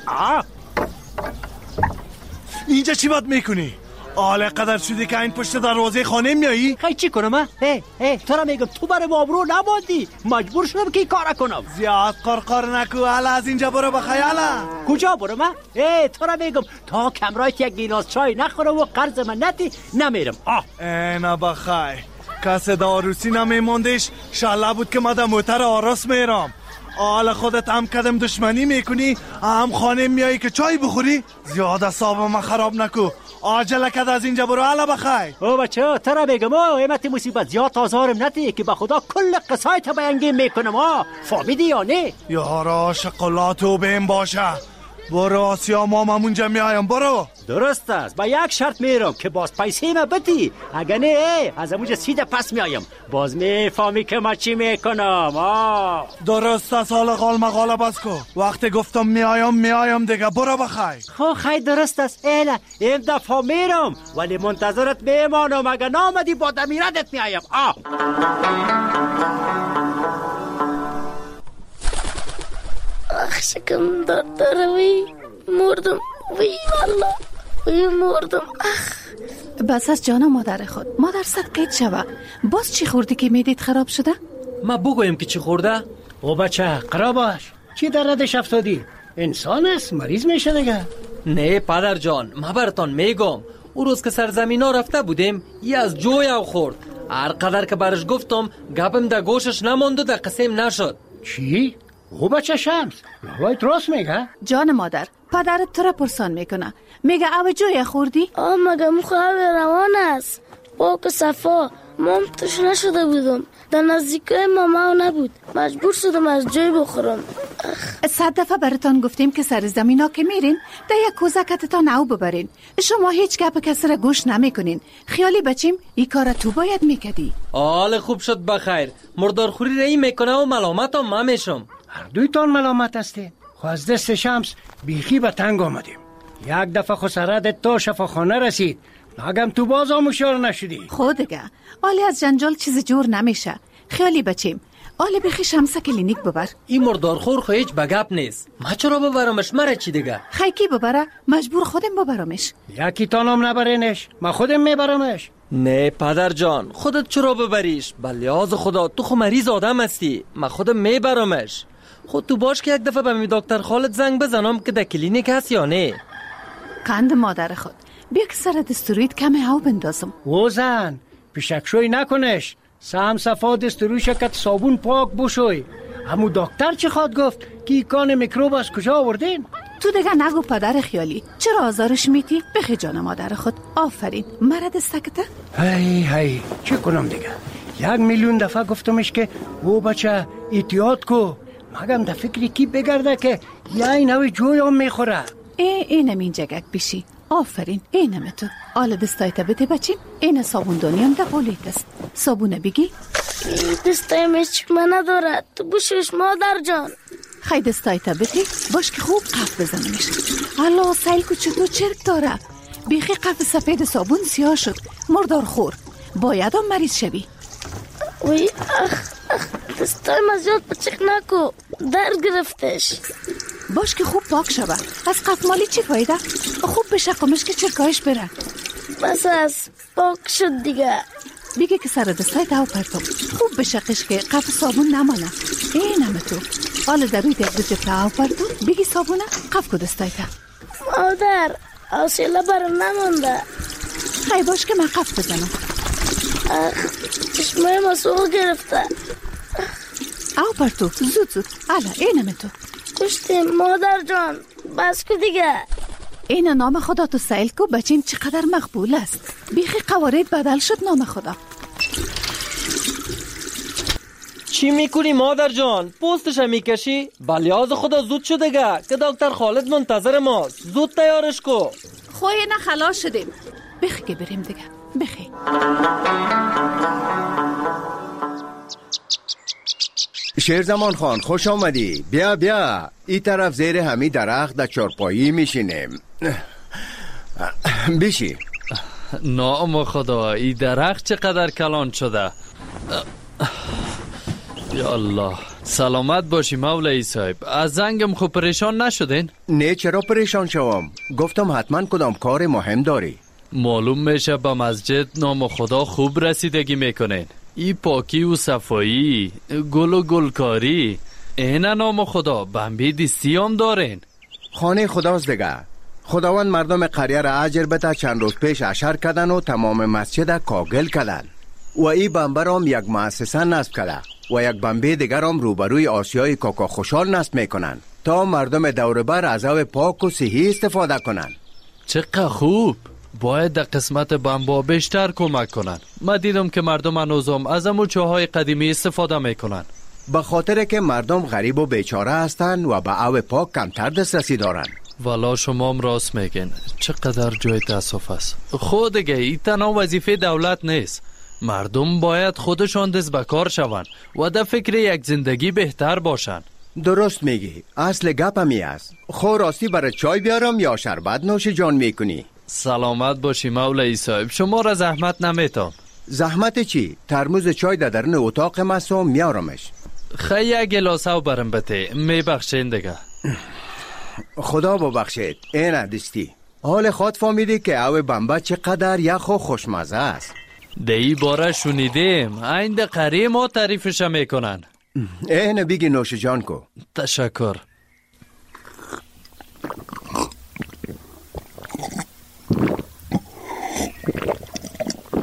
اینجا چی باید میکنی؟ آله قدر شدی که این پشت دروازه خانه میایی؟ خیلی چی کنم؟ تو را میگم تو برای مابرو نبادی، مجبور شدم که کارا کنم. زیاد قرقر نکو. اله از اینجا برو بخیاله. کجا برم؟ تو را میگم تا کمرایت یک گیلاس چای نخورم و قرض من نتی نمیرم. نه بخیر کس داروسی نمیماندش. شله بود که ما در موتر آراس میرم. حالا خودت هم کدم دشمنی میکنی، هم خانه میایی که چای بخوری. زیاد اصاب ما خراب نکو. عجله کد از اینجا برو. اله بخیر. بچه ترا بگم ایمت مصیبت زیاد آزارم نتی که به خدا کل قصایت بیانگی میکنم. فهمیدی یا نه؟ یارا شکلاتو بهم باشه. برو آسیا ماممونجا میایم. برو. درست است، با یک شرط میرم که باز پیسه ما بدی. اگه نه از اموجه سیده پس میایم. باز میفهمی که ما چی میکنم. درست است. حالا قال مقاله بس کو. وقتی گفتم میایم دیگه. برو بخیر. خیلی درست است. این دفعه میرم ولی منتظرت میمانم. اگه نامدی با دمیردت میایم. شکم داره. وی مردم. وی والله وی مردم. بس از جان مادر خود. مادر صدقیت شوه. باز چی خوردی که معدت خراب شده؟ ما بگویم که چی خورده؟ بچه قرار باش. چی در ردش افتادی؟ انسان است، مریض میشه دیگه. نه پدر جان، ما براتون میگم او روز که سرزمینا رفته بودیم یه از جوی او خورد. هر قدر که برش گفتم گپم در گوشش نماند و در قسم نشد. چی؟ او بچه شمس لالایت راست میگه؟ جان مادر، پدرت تو را پرسان میکنه. میگه او جوی خوردی؟ مگه مخواه روان است. پاک صفا. مام توش نشده بودم. در نزدیکای ماما نبود. مجبور شدم از جای بخورم. 100 دفعه براتان گفتیم که سر زمین ها که میرین در یک کوزکتتان او ببرین. شما هیچ گپ کسی را گوش نمیکنین. خیالی بچیم این کار تو باید میکدی. حال خوب شد بخیر. مردارخوری رایی میکنه و ملامت هم من میشم. هر دویتان ملامت هستی. خو از دست شمس بیخی به تنگ آمدیم. یک دفعه خو سرت تا شفاخانه رسید. ناگم تو باز آموشار نشدی. خود دیگه آلی از جنجال چیز جور نمیشه. خیالی بچیم آلی بخی شمسه کلینیک ببر. این مردارخور خو هیچ بگپ نیست. ما چرا ببرمش؟ مره چی دیگه؟ خیکی ببره؟ مجبور خودم ببرمش. یکی تانم نبرینش. ما خودم میبرمش. نه پدر جان، خودت چرا ببریش؟ بلیاز خدا، تو خو مریض آدم هستی. ما خودم میبرمش. خود تو باش که یک دفعه به می دکتر خالد زنگ بزنم که در کلینیک هست یا نه. قند مادر خود بیا که سر دستوریت کم او بندازم. او زن پیشکشوی نکنش. سهم صفا دستوری شکت صابون پاک بشوی. همو دکتر چی خواد گفت که کان میکروب از کجا آوردین؟ تو دیگه نگو پدر خیالی. چرا آزارش میتی؟ بخی جان مادر خود. آفرین مرد استکته. هی چه کنم دیگه؟ 1,000,000 دفعه گفتمش که او بچه احتیاط کو. مگم در فکری کی بگرده که یه نوی جوی هم میخوره. اینم این جگک بیشی. آفرین اینم تو. آل دستایت بده بچیم. این صابوندانی هم در قولیت است. صابونه بگی؟ دستایم هیچ من ندارد. تو بوشش مادر جان. خیلی دستایت بده باش که خوب قف بزنمش. الله سیل کو چطور چرک داره. بیخی قف سفید صابون سیاه شد. مردار خور. باید هم مریض شوی. وی دستایم از یاد بچک نکو. در گرفتش. باش که خوب پاک شوه. از قفمالی چی فایده؟ خوب بشقمش که چرکایش بره. بس از پاک شد دیگه. بگه که سر دستای داو پرتم. خوب بشقش که قف صابون نمانه. اینم تو. حالا در روی دیگه جفت داو پرتم. بگی صابونه قف که دستای تا. مادر حوصله برم نمانده. خیلی باش که من قف بزنم. چشمای ما سوق گرفته. او پرتو زود حالا اینم تو. کشتیم مادر جان. بس که دیگه. این نام خدا تو سیل کو بچیم چقدر مقبول است. بیخی قوارید بدل شد نام خدا. چی میکنی مادر جان؟ پوستش میکشی؟ بلیاز خدا زود شده گه که دکتر خالد منتظر ماست. زود تیارش کو. خوی نه خلاص شدیم. بخی که بریم دیگه. بخی. شیرزمان خان خوش آمدی. بیا این طرف زیر همی درخت در چارپایی میشینیم. بیشی. نام خدا این درخت چقدر کلان شده. یا الله. سلامت باشی مولای صاحب. از زنگم خوب پریشان نشدین؟ نه چرا پریشان شوم؟ گفتم حتما کدام کار مهم داری. معلوم میشه به مسجد نام خدا خوب رسیدگی میکنین. ای پاکی و صفایی، گل و گلکاری، این نام خدا بمبی دستی هم دارین. خانه خداست دیگه. خداوند مردم قریه را اجر بده. چند روز پیش اشر کردن و تمام مسجد کاگل کردن و ای بمبه را هم یک مؤسسه نصب کرده و یک بمبه دیگر هم روبروی آسیای کاکا خوشحال نصب میکنن تا مردم دوربر از آب پاک و صحی استفاده کنن. چقدر خوب. باید در قسمت بمبا بیشتر کمک کنن. ما دیدم که مردم هنوزم از امو چاهای قدیمی استفاده میکنن. به خاطر که مردم غریب و بیچاره هستن و به آب پاک کمتر دسترسی دارن. والا شما هم راست میگن. چقدر جای تاسف است. خود دیگه این تنها وظیفه دولت نیست. مردم باید خودشان دست به کار شون و در فکر یک زندگی بهتر باشن. درست میگی. اصل گپ می است. خو راستی برای چای بیارم یا شربت نوش جان میکنی؟ سلامت باشی مولای صاحب. شما را زحمت نمیتم. زحمت چی؟ ترموز چای در درون اتاق مسو میارمش. خیلی یک گلاسه و برم بته. میبخشین دیگه. خدا ببخشید. این دستی. حال خود فهمیدی که او بمبه چقدر یخ و خوشمزه است. دی باره شنیدیم. این ده قریه ما تعریفش میکنن. این بگی نوش جان کو. تشکر.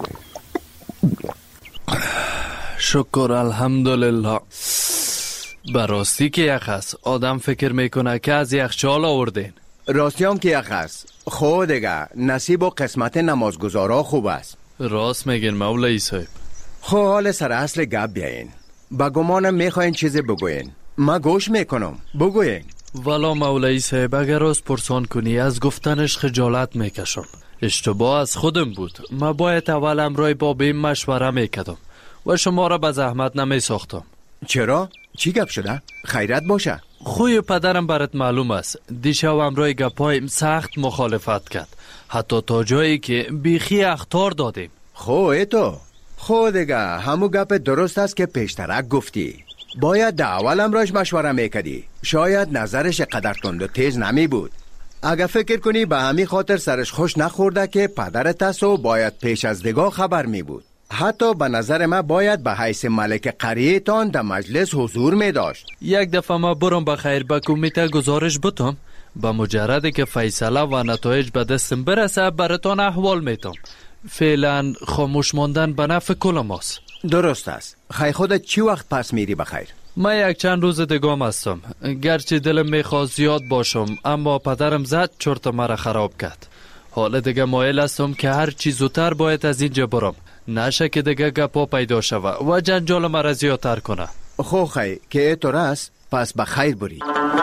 شکر الحمدلله. براستی که یخ است. آدم فکر میکنه که از یخچال آوردین. راستیام که یخ است. خود دیگه نصیب و قسمت نمازگزارا خوب است. راست میگین مولوی صاحب. خب حال سر اصل گپ بیاین. با گمانم میخواین چیزی بگوین. ما گوش میکنم. بگوین. والا مولوی صاحب اگر از پرسان کنی از گفتنش خجالت میکشم. اشتباه از خودم بود. ما باید اول امرای با بیم مشوره میکردم و شما را به زحمت نمیساختم. چرا؟ چی گپ شده؟ خیرت باشه. خوی پدرم برات معلوم است. دیشب امرای گپایم سخت مخالفت کرد. حتی تا جایی که بیخی اخطار دادیم. تو خود دیگه همو گپ درست است که پیشترک گفتی. باید در اول امراش مشوره میکردی. شاید نظرش قدر تند و تیز نمی بود. اگه فکر کنی به همین خاطر سرش خوش نخورده که پدرت است و باید پیش از دیگه خبر می بود. حتی به نظر من باید به حیث ملک قریه تان در مجلس حضور می داشت. یک دفعه ما برم بخیر به کمیته گزارش بتم. با مجرد که فیصله و نتایج به دستم برسه براتان احوال میتم. فعلا خاموش ماندن به نفع کل ماست. درست است. خیلی خودت چی وقت پس میری بخیر؟ من یک چند روز دیگه هستم. گرچه دلم میخواد زیاد باشم اما پدرم زد چرت مرا خراب کرد. حالا دیگه مایل هستم که هر چی زودتر باید از اینجا برم. نشه که دیگه گپا پیدا شوه و جنجال مرا زیادتر کنه. خو خی که اینطور است پس بخیر بری.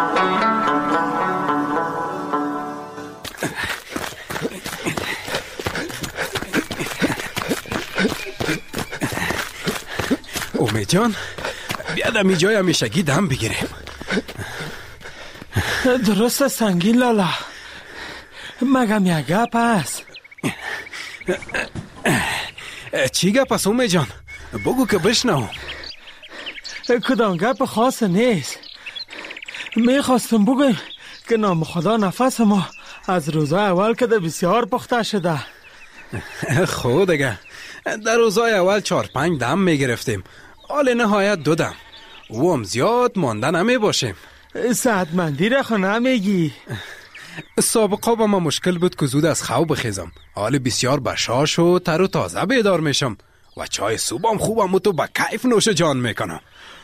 امید جان بیا دمی جای همیشگی دم بگیریم. درست سنگین لالا. مگم یک گپ هست؟ چی گپ است امید جان؟ بگو که بشنو. کدام گپ خاص نیست. میخواستم بگویم که نام خدا نفس ما از روزای اول که بسیار پخته شده. خود دیگه در روزای اول 4-5 دم میگرفتیم. حال نهایت 2 دم. او هم زیاد مانده نمی باشیم. صحتمندی را خو نمیگی. سابقا با ما مشکل بود که زود از خواب بخیزم. حال بسیار بشاش و تر و تازه بیدار میشم و چای صبحم خوبم و تو با کیف نوش جان میکنم.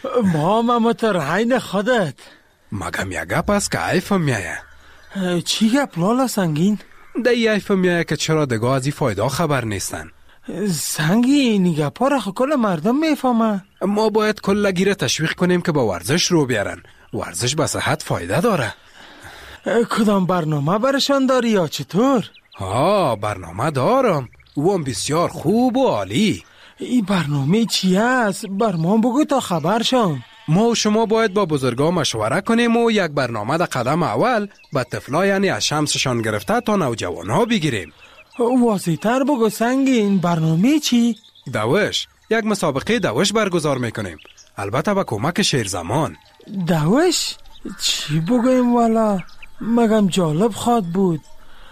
ما تر حین خودت. مگم یک گپ است که عیفم میایه. چی گپ لالا سنگین؟ دی عیفم میایه که چرا دیگه از این فایده خبر نیستن. سنگین این گپا را کل مردم میفهمه. ما باید کل گیره تشویق کنیم که با ورزش رو بیارن. ورزش به صحت فایده داره. کدام برنامه برشان داری یا چطور؟ برنامه دارم. او هم بسیار خوب و عالی. این برنامه چی است؟ بر ما بگو تا خبر شم. ما و شما باید با بزرگا مشوره کنیم و یک برنامه در قدم اول با طفلا یعنی از شمسشان گرفته تا نوجوان ها بگیریم. واضح تر بگو سنگین. برنامه چی؟ دوش. یک مسابقه دوش برگزار میکنیم. البته با کمک شیرزمان. دوش؟ چی بگویم والا؟ مگم جالب خواد بود.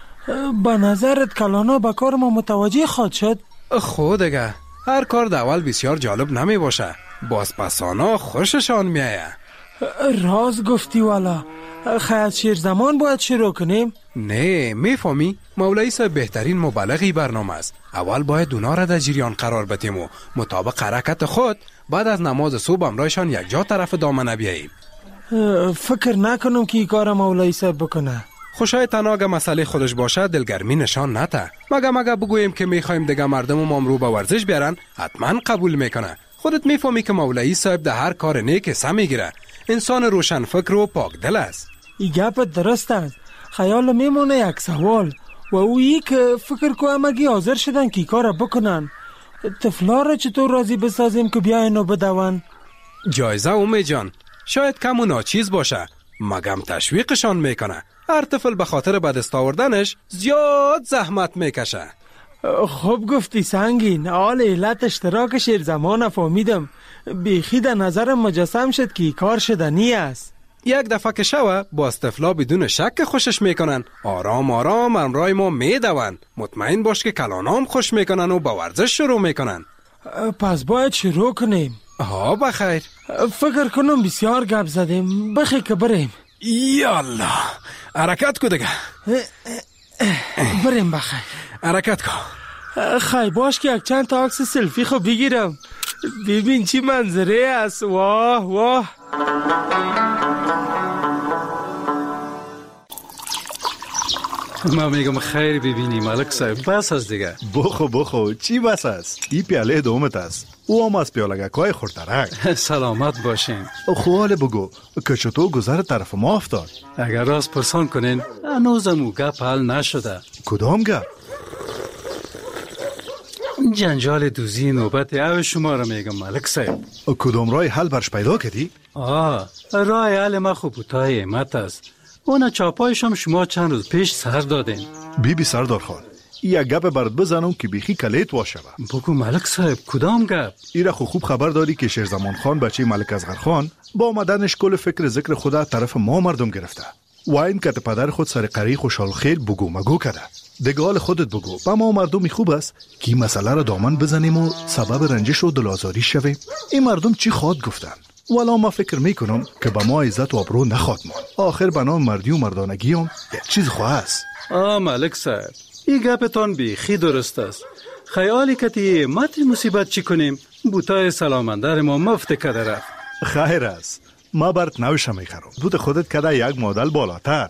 به نظرت کلانا با کار ما متوجه خواد شد؟ خود دیگه هر کار در اول بسیار جالب نمی باشه. بازپسانا خوششان میایه. راز گفتی والا. خیلی شیرزمان باید شروع کنیم؟ نه میفهمی؟ مولوی صاحب بهترین مبلغی برنامه است. اول باید اونا را در جریان قرار بدیم و مطابق حرکت خود بعد از نماز صبح امرایشان یک جا طرف دامنه بیاییم. فکر نکنم که این کار مولوی صاحب بکنه. خوشای تناگه مسئله خودش باشه دلگرمی نشان نده. مگه بگوییم که میخوایم دیگه مردم ما رو به ورزش بیارن حتما قبول میکنه. خودت میفهمی که مولوی صاحب در هر کار نیک حصه میگیره. انسان روشن فکر و پاک دل است. این گپ درست است. خیال میمونه یک سوال و اویی که فکر کنم اگه حاضر شدن که کار بکنن طفلا را چطور راضی بسازیم که بیاین و بدون؟ جایزه امید جان شاید کم و ناچیز باشه مگم تشویقشان میکنه. هر طفل به خاطر به دست آوردنش زیاد زحمت میکشه. خوب گفتی سنگین. حال علت اشتراک شیرزمان فهمیدم. بیخی در نظرم مجسم شد که کار شدنی است. یک دفعه که شوه باز طفلا بدون شک خوشش میکنن. آرام آرام امرای ما میدون. مطمئن باش که کلانام خوش میکنن و با ورزش شروع میکنن. پس باید شروع کنیم. بخیر. فکر کنم بسیار گپ زدیم. بخیر که بریم. یالا حرکت کو دیگه. بریم بخیر. حرکت کو. خیلی باش که یک چند تا عکس سلفی خو بگیرم. ببین چی منظره است. واه واه. ما میگم خیر ببینی ملک صاحب، بس از دیگه. بخو چی بس است؟ این پیاله دومت است. او هم از پیالگه کای خورترک. سلامت باشین. خوال بگو که چطور گذر طرف ما افتاد؟ اگر راست پرسان کنین هنوزم او گپ حل نشده. کدام گپ؟ جنجال دوزی نوبت او شما را میگم ملک صاحب. کدام رای حل برش پیدا کردی؟ رای حل ما خوب بوتای امت است. اون چاپایشم شما چند روز پیش سر دادین. بی سردار خان، یک گپ برات بزنم که بیخی کلیت واشه. بگو ملک صاحب کدام گپ؟ ایره خوب خبر داری که شیرزمان خان بچه ملک اصغر خان با آمدنش کل فکر ذکر خدا طرف ما مردم گرفته و این که پدر خود سر قری خوشحال خیل بگو مگو کرده. دیگه حال خودت بگو با ما مردمی خوب است که این مسئله را دامن بزنیم و سبب رنجش و دلازاری شویم؟ این مردم چی خواد گفتن؟ والا ما فکر میکنم که با ما عزت و آبرو نخواد مان. آخر بنا مردی و مردانگی هم یک چیز خواه است. ملک صاحب، این گپتان بیخی درست است. خیالی کتی مت مصیبت چی کنیم؟ بوتای سلامندر ما مفت کده رفت. خیر است، ما برات نوشه میخرم. بوت خودت کده یک مدل بالاتر.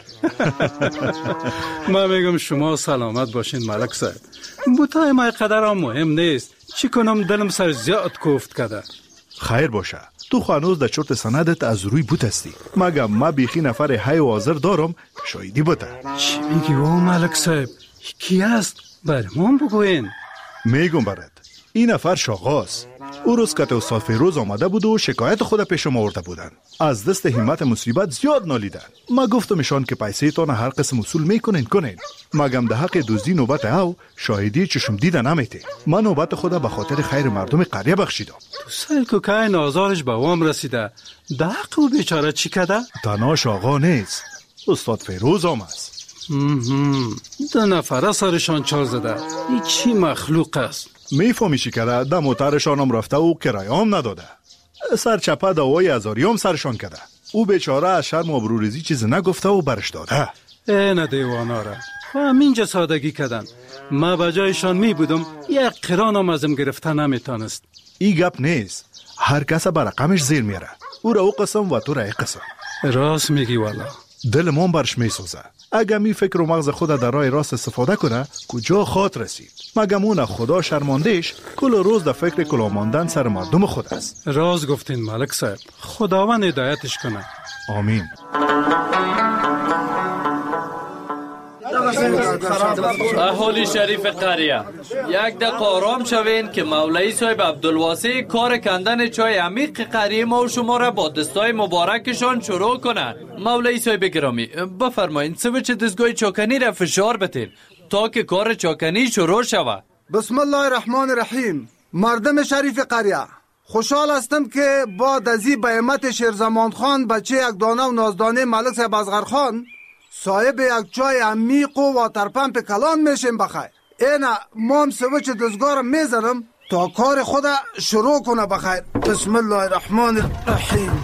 ما میگم شما سلامت باشین ملک صاحب. بوتای ما قدر هم مهم نیست. چی کنم دلم سر زیاد کوفت کده. خیر باشه، تو خانوز در چرت سندت از روی بوت هستی. مگم ما بیخی نفر حی و حاضر دارم شایدی بوده. چی میگی او ملک صاحب؟ کی است؟ برمان بگوین. میگم برات، این نفر شاغاست. او روز که استاد فیروز آمده بود و شکایت خود پیش ما آورده بودن. از دست همت مصیبت زیاد نالیدن. ما گفتمشان که پیسه تان هر قسم وصول میکنین. مگم ده حق دزدی نوبت او شاهدی چشم دیده نمیته. من نوبت خود به خاطر خیر مردم قریه بخشیدم. تو سال که که نازارش به وام رسیده، ده حق او بیچاره چی کده؟ تنها شاغا نیست، استاد فیروز هم است. ده نفره سرشان چار زده. این چی مخلوق است؟ میفهمی چی کرده؟ ده موترشان هم رفته و کرایه هم نداده. سرچپه دوای هزاری هم سرشان کرده. او بیچاره از شرم و ابروریزی چیز نگفته و برش داده. نه دیواناره، همینجا سادگی کردن. ما به جایشان می بودم یک قرانم ازم گرفته نمیتانست. ای گپ نیست، هر کس بر رقمش زیر میره. او را او قسم و تو را ای قسم. راست میگی والا. دل من برش میسوزه. اگه می فکر و مغز خود در راه راست استفاده کنه کجا خاط رسید. مگم اون خدا شرماندهش کل روز در فکر کلا ماندن سر مردم خود است. راست گفتین ملک صاحب، خداوند هدایتش کنه. آمین. اهالی شریف قریه، یک دقیقه آرام شوین که مولوی صاحب عبدالواسع کار کندن چای عمیق قریه ما و شما را با دستای مبارکشان شروع کنند. مولوی صاحب گرامی بفرمایید سویچ دستگاه چاکنی را فشار بتین تا که کار چاکنی شروع شود. بسم الله الرحمن الرحیم. مردم شریف قریه، خوشحال هستم که با دزی به همت شیرزمان خان بچه یک دانه و نازدانه ملک صاحب اصغر خان صاحب یک چای عمیق و واترپمپ کلان میشیم بخیر. اینا مام سویچ دستگاه را میزنم تا کار خود شروع کنه بخیر. بسم الله الرحمن الرحیم.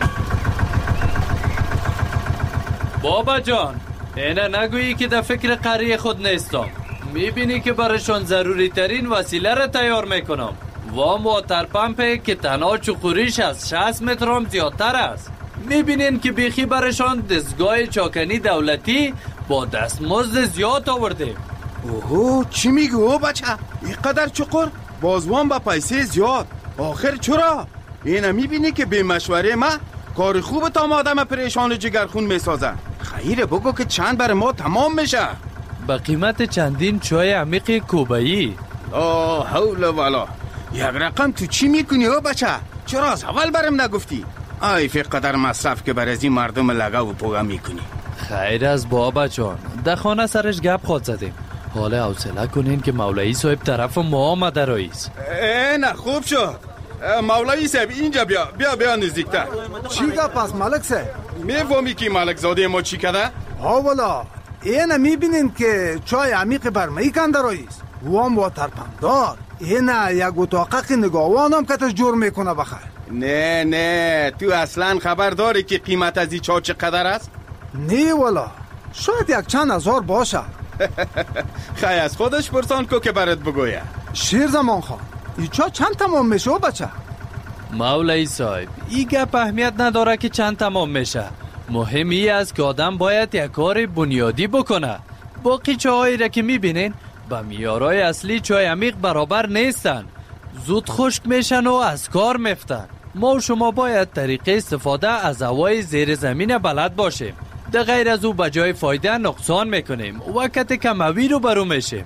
بابا جان، اینا نگویی که در فکر قریه خود نیستم. میبینی که برشان ضروری ترین وسیله را تیار میکنم. وام واترپمپ که تنها چقوریش از 60 متر هم زیادتر است. میبینین که بیخی برشان دستگاه چاکنی دولتی با دستمزد زیاد آورده. اوه چی میگو او بچه؟ اینقدر چقور؟ بازوان با پیسه زیاد. آخر چرا؟ اینا میبینی که به مشوره ما کار خوب تا آدم پریشان جگرخون میسازن. خیره بگو که چند بر ما تمام میشه. با قیمت چندین چای عمیق کوبایی. لا حول ولا. یک رقم تو چی میکنی او بچه؟ چرا از اول برم نگفتی؟ آی فقدر مصرف که بر از این مردم لگا و پوگا میکنی. خیر از بابا جان، در خانه سرش گپ خود زدیم. حالا حوصله کنین که مولوی صاحب طرف ما آمده رئیس. نه خوب شد. مولوی صاحب اینجا بیا نزدیکتر. چی گپ است ملک صاحب؟ میفهمی که ملک زاده ما چی کده؟ ها والا، اینا میبینین که چای عمیق برمایی کنده رئیس. وام واترپمپ دار. اینا یک اتاقق نگاوانم که تش جور میکنه بخیر. نه تو اصلا خبر داری که قیمت از این چا چقدر است؟ نه والا، شاید یک چند هزار باشه. خیلی از خودش پرسان کو که برات بگویه. شیرزمان خان، این چا چند تمام میشه بچه؟ مولوی صاحب این گپ اهمیت نداره که چند تمام میشه. مهم ای است که آدم باید یک کار بنیادی بکنه. باقی چاهایی را که میبینین با میارای اصلی چای عمیق برابر نیستن، زود خشک میشن و از کار میفتن. ما و شما باید طریقه استفاده از هوای زیر زمین بلد باشیم. ده غیر از او بجای فایده نقصان میکنیم، وقت کموی رو برو میشیم.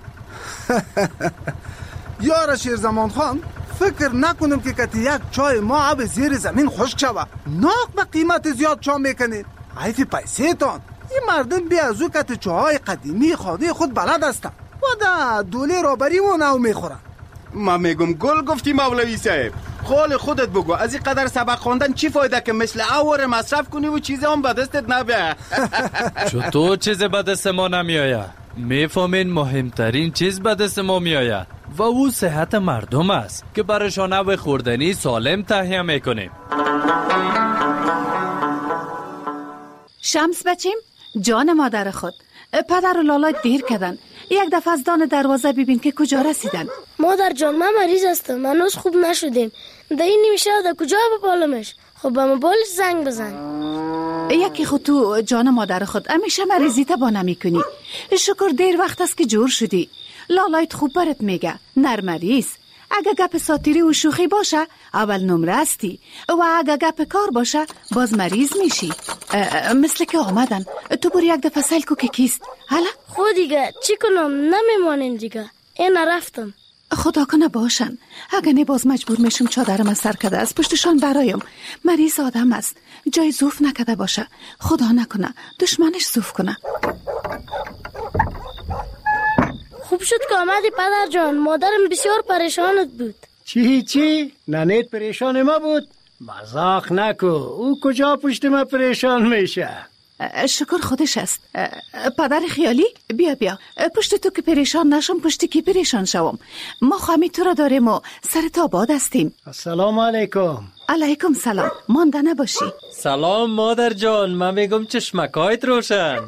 یار شیرزمان خان، فکر نکنم که کتی یک چای ما آب زیر زمین خشک شوه. ناق به قیمت زیاد چا میکنید. حیف پیسه تان. این مردم بی از او کتی چاهای قدیمی خاده خود بلد هستن و ده دوله رابری و نو میخورن. ما میگم گل گفتی مولوی صاحب. خال خودت بگو از این قدر سبق خوندن چی فایده که مثل اور مصرف کنی و چیزی هم به دستت نبیه؟ چطور چیز به دست ما نمیآید؟ میفهمین مهمترین چیز به دست ما میآید و او صحت مردم است که برشان او خوردنی سالم تهیه میکنیم. شمس بچیم، جان مادر خود، پدر و لالا دیر کردن. یک دفعه از دان دروازه ببین که کجا رسیدن. مادر جان من مریض هستم، هنوز خوب نشدیم. در این نمیشه در کجا بپالمش؟ خب به موبایلش زنگ بزن. یکی خود تو جان مادر خود همیشه مریضی تا با نمی کنی. شکر دیر وقت است که جور شدی. لالایت خوب برات میگه نر مریض. اگه گپ ساتیری و شوخی باشه اول نمره هستی و اگه گپ کار باشه باز مریض میشی. مثل که آمدن. تو برو یک دفعه سیل کو که کیست. حالا خود دیگه چی کنم؟ نمیمانیم دیگه. این رفتم. خدا کنه باشن. اگه نه باز مجبور میشم چادرم از سر کده از پشتشان برایم. مریض آدم است، جای زوف نکده باشه. خدا نکنه دشمنش زوف کنه. خوب شد که آمدی پدر جان. مادرم بسیار پریشانت بود. چی؟ ننیت پریشان ما بود؟ مزاق نکو. او کجا پشت ما پریشان میشه؟ شکر خودش است. پدر خیالی بیا پشت تو که پریشان نشم پشت کی پریشان شوم. ما خواهمی تو را داریم و سر تا باد هستیم. السلام علیکم. علیکم سلام. مانده نباشی. سلام مادر جان. من میگم چشمکایت روشن.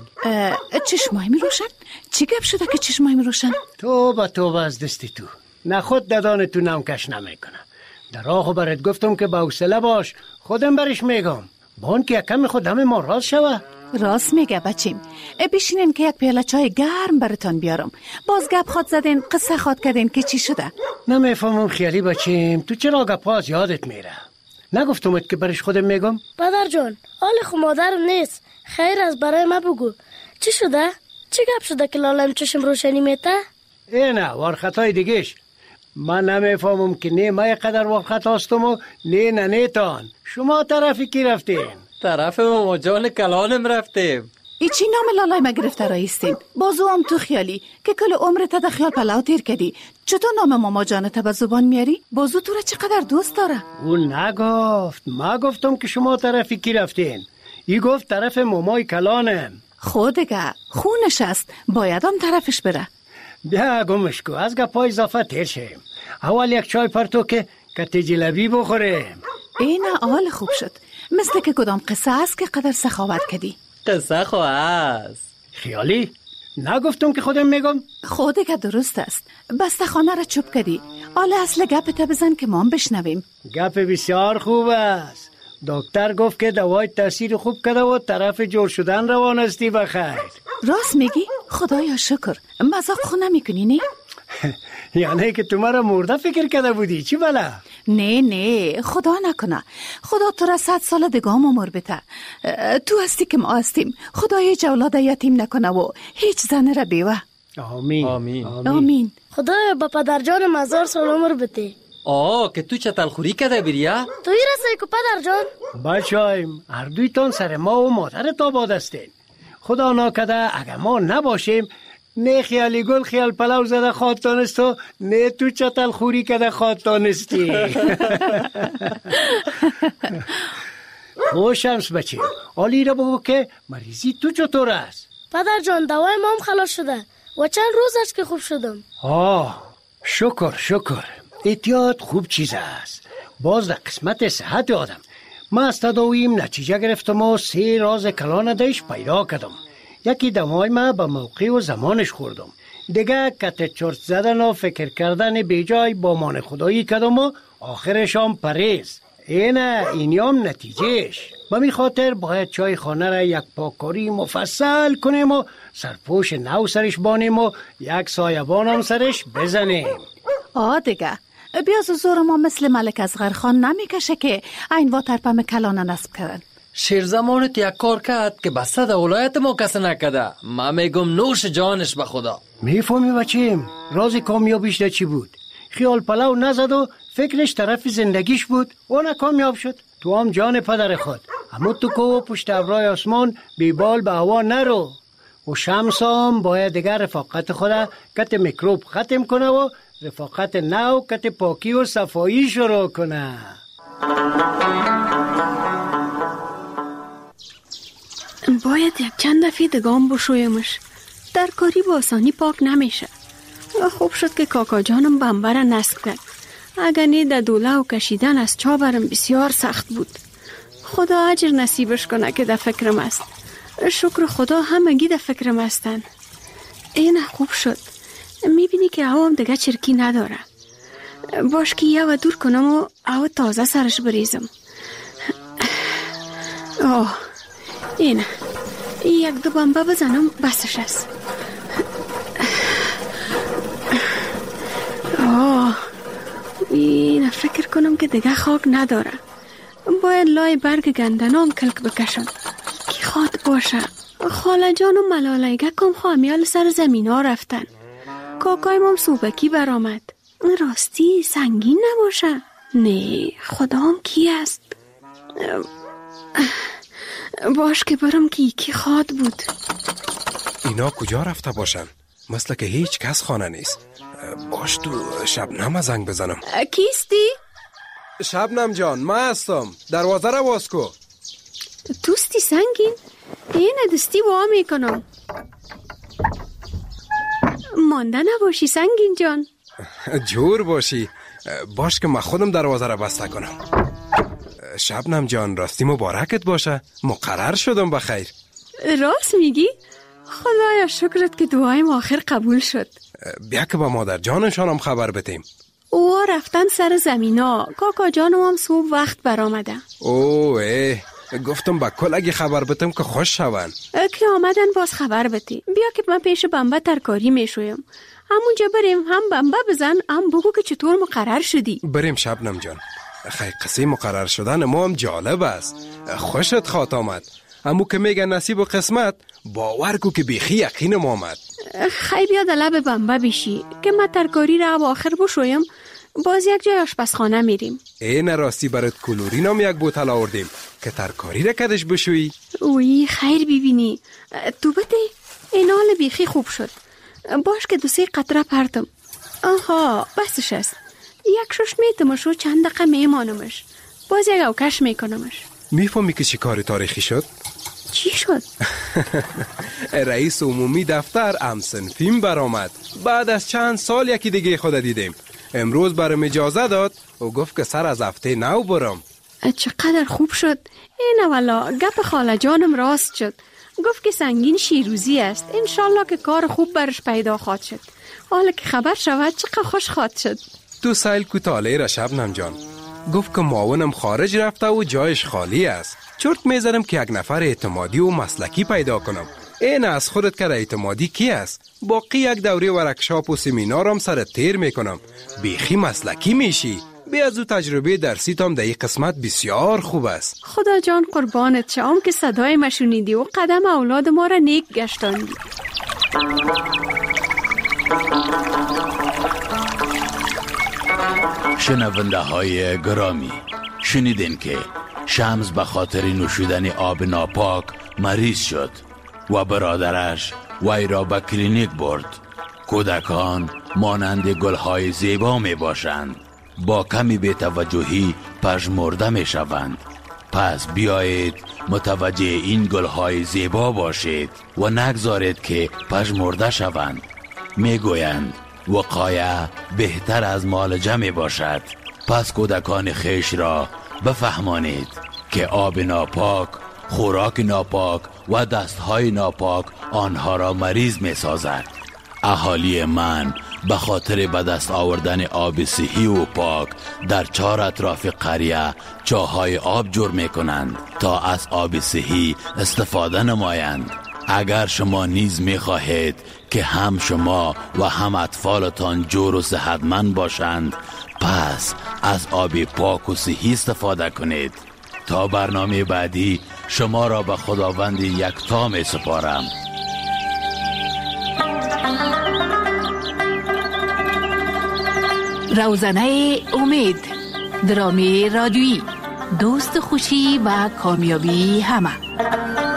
چشمای می روشن؟ چی گپ شده که چشمای می روشن؟ توبه از دستی تو. نه خود ددان تو نمکش نمیکنه. در راهو برات گفتم که با حوصله باش. خودم برش میگم. بان که یکم خود همه ما راست شوه. راست میگه بچیم. بشینین که یک پیاله چای گرم براتون بیارم. باز گپ خود زدین، قصه خود کردین که چی شده؟ نمیفهمم خیالی بچیم. تو چرا گپاز یادت میره؟ نگفتمت که برش خودم میگم؟ پدر جان حال خود مادرم نیست. خیر از برای ما بگو. چی شده؟ چی گپ شده که لالم چشم روشنی میته؟ نه وارخطای دیگهش. من نمیفهمم که نه ما قدر وارخط هستم و نه تان. شما طرفی کی رفتین؟ طرف ماما جان کلانم رفتیم. ای چی نام لالای ما گرفته رایستین؟ بازو هم تو خیالی که کل عمرت در خیال پلاو تیر کردی. چطور نام ماما جانت به زبان میاری؟ بازو تو را چقدر دوست داره؟ اون نگفت. ما گفتم که شما طرفی کی رفتین. ای گفت طرف مامای کلانم. خودگه خونش است، باید هم طرفش بره. بیا گمش کو از گپای اضافه تیر شیم. اول یک چای پرتو که جلبی بخوریم. این حال خوب شد. مثل که کدام قصه است که قدر سخاوت کردی. قصه خو است. خیالی نگفتم که خودم میگم. خوده که درست است. بسته خانه را چوب کردی. حالا اصل گپ بزن که ما هم بشنویم. گپ بسیار خوب است. دکتر گفت که دوای تاثیر خوب کرده و طرف جور شدن روان استی بخیر. راست میگی؟ خدایا شکر. مذاق خو نمیکنی نه؟ یعنی که تو مرا مرده فکر کرده بودی چی بلا؟ نه خدا نکنه. خدا تو را 100 سال دگام عمر بده. تو هستی که ما هستیم. خدای جولاد یتیم نکنه و هیچ زن را بیوه. آمین. خدایا با پدر جان 1000 سال عمر بده. که تو چتل خوری کده بریا؟ توی رسه که پدر جان. بچایم هر دویتان سر ما و مادرت آباد هستین. خدا ناکده اگه ما نباشیم نه خیالی گل خیال پلاو زده خواد تانست و نه تو چتل خوری کده خواد تانستی. شمس بچه حالی را بگو که مریضی تو چطور است؟ پدر جان دوای ما هم خلاص شده و چند روز است که خوب شدم. شکر. احتیاط خوب چیز است. باز در قسمت صحت آدم. ما از تداویم نتیجه گرفتم و 3 راز کلان دایش پیدا کردم. یکی دمای ما به موقع و زمانش خوردم. دیگه کت چرت زدن و فکر کردن بیجای با مان خدایی کردم و آخرش هم پریز. اینیام نتیجهش. به می خاطر باید چای خانه را یک پاککاری مفصل کنیم و سرپوش نو سرش بانیم و یک سایبان هم سرش بزنیم. دیگه بیاز زور ما مثل ملک اصغر خان نمیکشه که این واتر پم کلانه نصب کردن. شیرزمانت یک کار کرد که بسته در ولایت ما کسی نکده. من میگم نوش جانش به خدا. میفهمی بچیم راز کامیابیش در چی بود؟ خیال پلو نزد و فکرش طرف زندگیش بود و کامیاب شد. تو هم جان پدر خود اما تو که پشت ابرای آسمان بیبال به هوا نرو و شمس هم باید دیگر رفاقت خود کت میکروب ختم کنه و رفاقت نو کت پاکی و صفایی شروع کنه. باید یک چند دفعه دگام بشویمش. در کاری با آسانی پاک نمیشه. خوب شد که کاکا جانم بمبر نصب کرد. اگر نه در دوله و کشیدن از چابرم بسیار سخت بود. خدا اجر نصیبش کنه که در فکرم است. شکر خدا همگی در فکرم هستن. این خوب شد. میبینی که هوا هم دیگه چرکی نداره. باش که یه و دور کنم و هوا تازه سرش بریزم. این یک دو بمبه بزنم بسش است. این فکر کنم که دیگه خاک نداره. باید لای برگ گندنام کلک بکشم که خاط باشه. خاله جان و ملالیگه کم خوامیال سر زمین ها رفتن. کاکای مام صوبکی برآمد. راستی سنگین نباشه. نه خدا هم کی است؟ باش که برم که یکی خاط بود. اینا کجا رفته باشن؟ مثل که هیچ کس خانه نیست. باش تو شبنم زنگ بزنم. کیستی؟ شبنم جان من هستم. دروازه را باز کو. توستی سنگین؟ این دستی با میکنم. مانده نباشی سنگین جان. جور باشی. باش که من خودم دروازه را بسته کنم. شبنم جان راستی مبارکت باشه. مقرر شدم بخیر. راست میگی؟ خدایا شکرت که دعایم آخر قبول شد. بیا که با مادر جانشانم خبر بدیم. او رفتن سر زمینا. کاکا جانم هم صبح وقت برآمده. گفتم با کل اگه خبر بدم که خوش شون. که آمدن باز خبر بدی. بیا که من پیش بمبه ترکاری میشویم. همونجا بریم هم بمبه بزن هم بگو که چطور مقرر شدی. بریم شبنم جان. خیلی قصه مقرر شدن ما هم جالب است. خوشت خاط آمد. همو که میگن نصیب و قسمت باور کو که بیخی یقینم آمد. خیلی بیا در لب بمبه بشی که من ترکاری را با آخر بشویم. باز یک جای آشپزخانه میریم. این راستی برات کلورین هم یک بوتل آوردیم که ترکاری را کدش بشویی. اوی خیر ببینی. تو بده این حال بیخی خوب شد. باش که 2-3 قطره پرتم. آها بسش است. یک شش میتمش و چند دقیقه میمانمش. باز یک اوکش میکنمش. میفهمی که چی کار تاریخی شد؟ چی شد؟ رئیس عمومی دفتر امسنفیم برآمد. بعد از چند سال یکی دیگه خود دیدیم. امروز برام اجازه داد و گفت که سر از هفته نو برم. چقدر خوب شد. این والا گپ خاله جانم راست شد. گفت که سنگین شیروزی است. انشالله که کار خوب برش پیدا خواهد شد. حالا که خبر شود چقدر خوش خواهد شد. تو سایل کوتاله را شبنم جان. گفت که معاونم خارج رفته و جایش خالی است. چرت میزنم که یک نفر اعتمادی و مسلکی پیدا کنم. این از خودت که اعتمادی کی است؟ باقی یک دوره ورکشاپ و سمینارم سر تیر میکنم. بیخی مسلکی میشی. بی از او تجربه درسی تام در این قسمت بسیار خوب است. خدا جان قربانت شم که صدای ما شنیدی و قدم اولاد ما را نیک گشتاندی. شنونده های گرامی، شنیدین که شمس به خاطر نوشیدن آب ناپاک مریض شد و برادرش وی را به کلینیک برد. کودکان مانند گلهای زیبا می باشند، با کمی بی‌توجهی پژمرده می شوند. پس بیایید متوجه این گلهای زیبا باشید و نگذارید که پژمرده شوند. می گویند وقایه بهتر از معالجه می باشد. پس کودکان خویش را بفهمانید که آب ناپاک، خوراک ناپاک و دستهای ناپاک آنها را مریض می سازد. اهالی من به خاطر به دست آوردن آب صحی و پاک در 4 اطراف قریه چاهای آب جور می کنند تا از آب صحی استفاده نمایند. اگر شما نیز می خواهید که هم شما و هم اطفالتان جور و صحتمند باشند، پس از آب پاک و صحی استفاده کنید. تا برنامه بعدی شما را به خداوند یکتا می سپارم. روزنه امید، درامی رادیویی، دوست خوشی و کامیابی همه.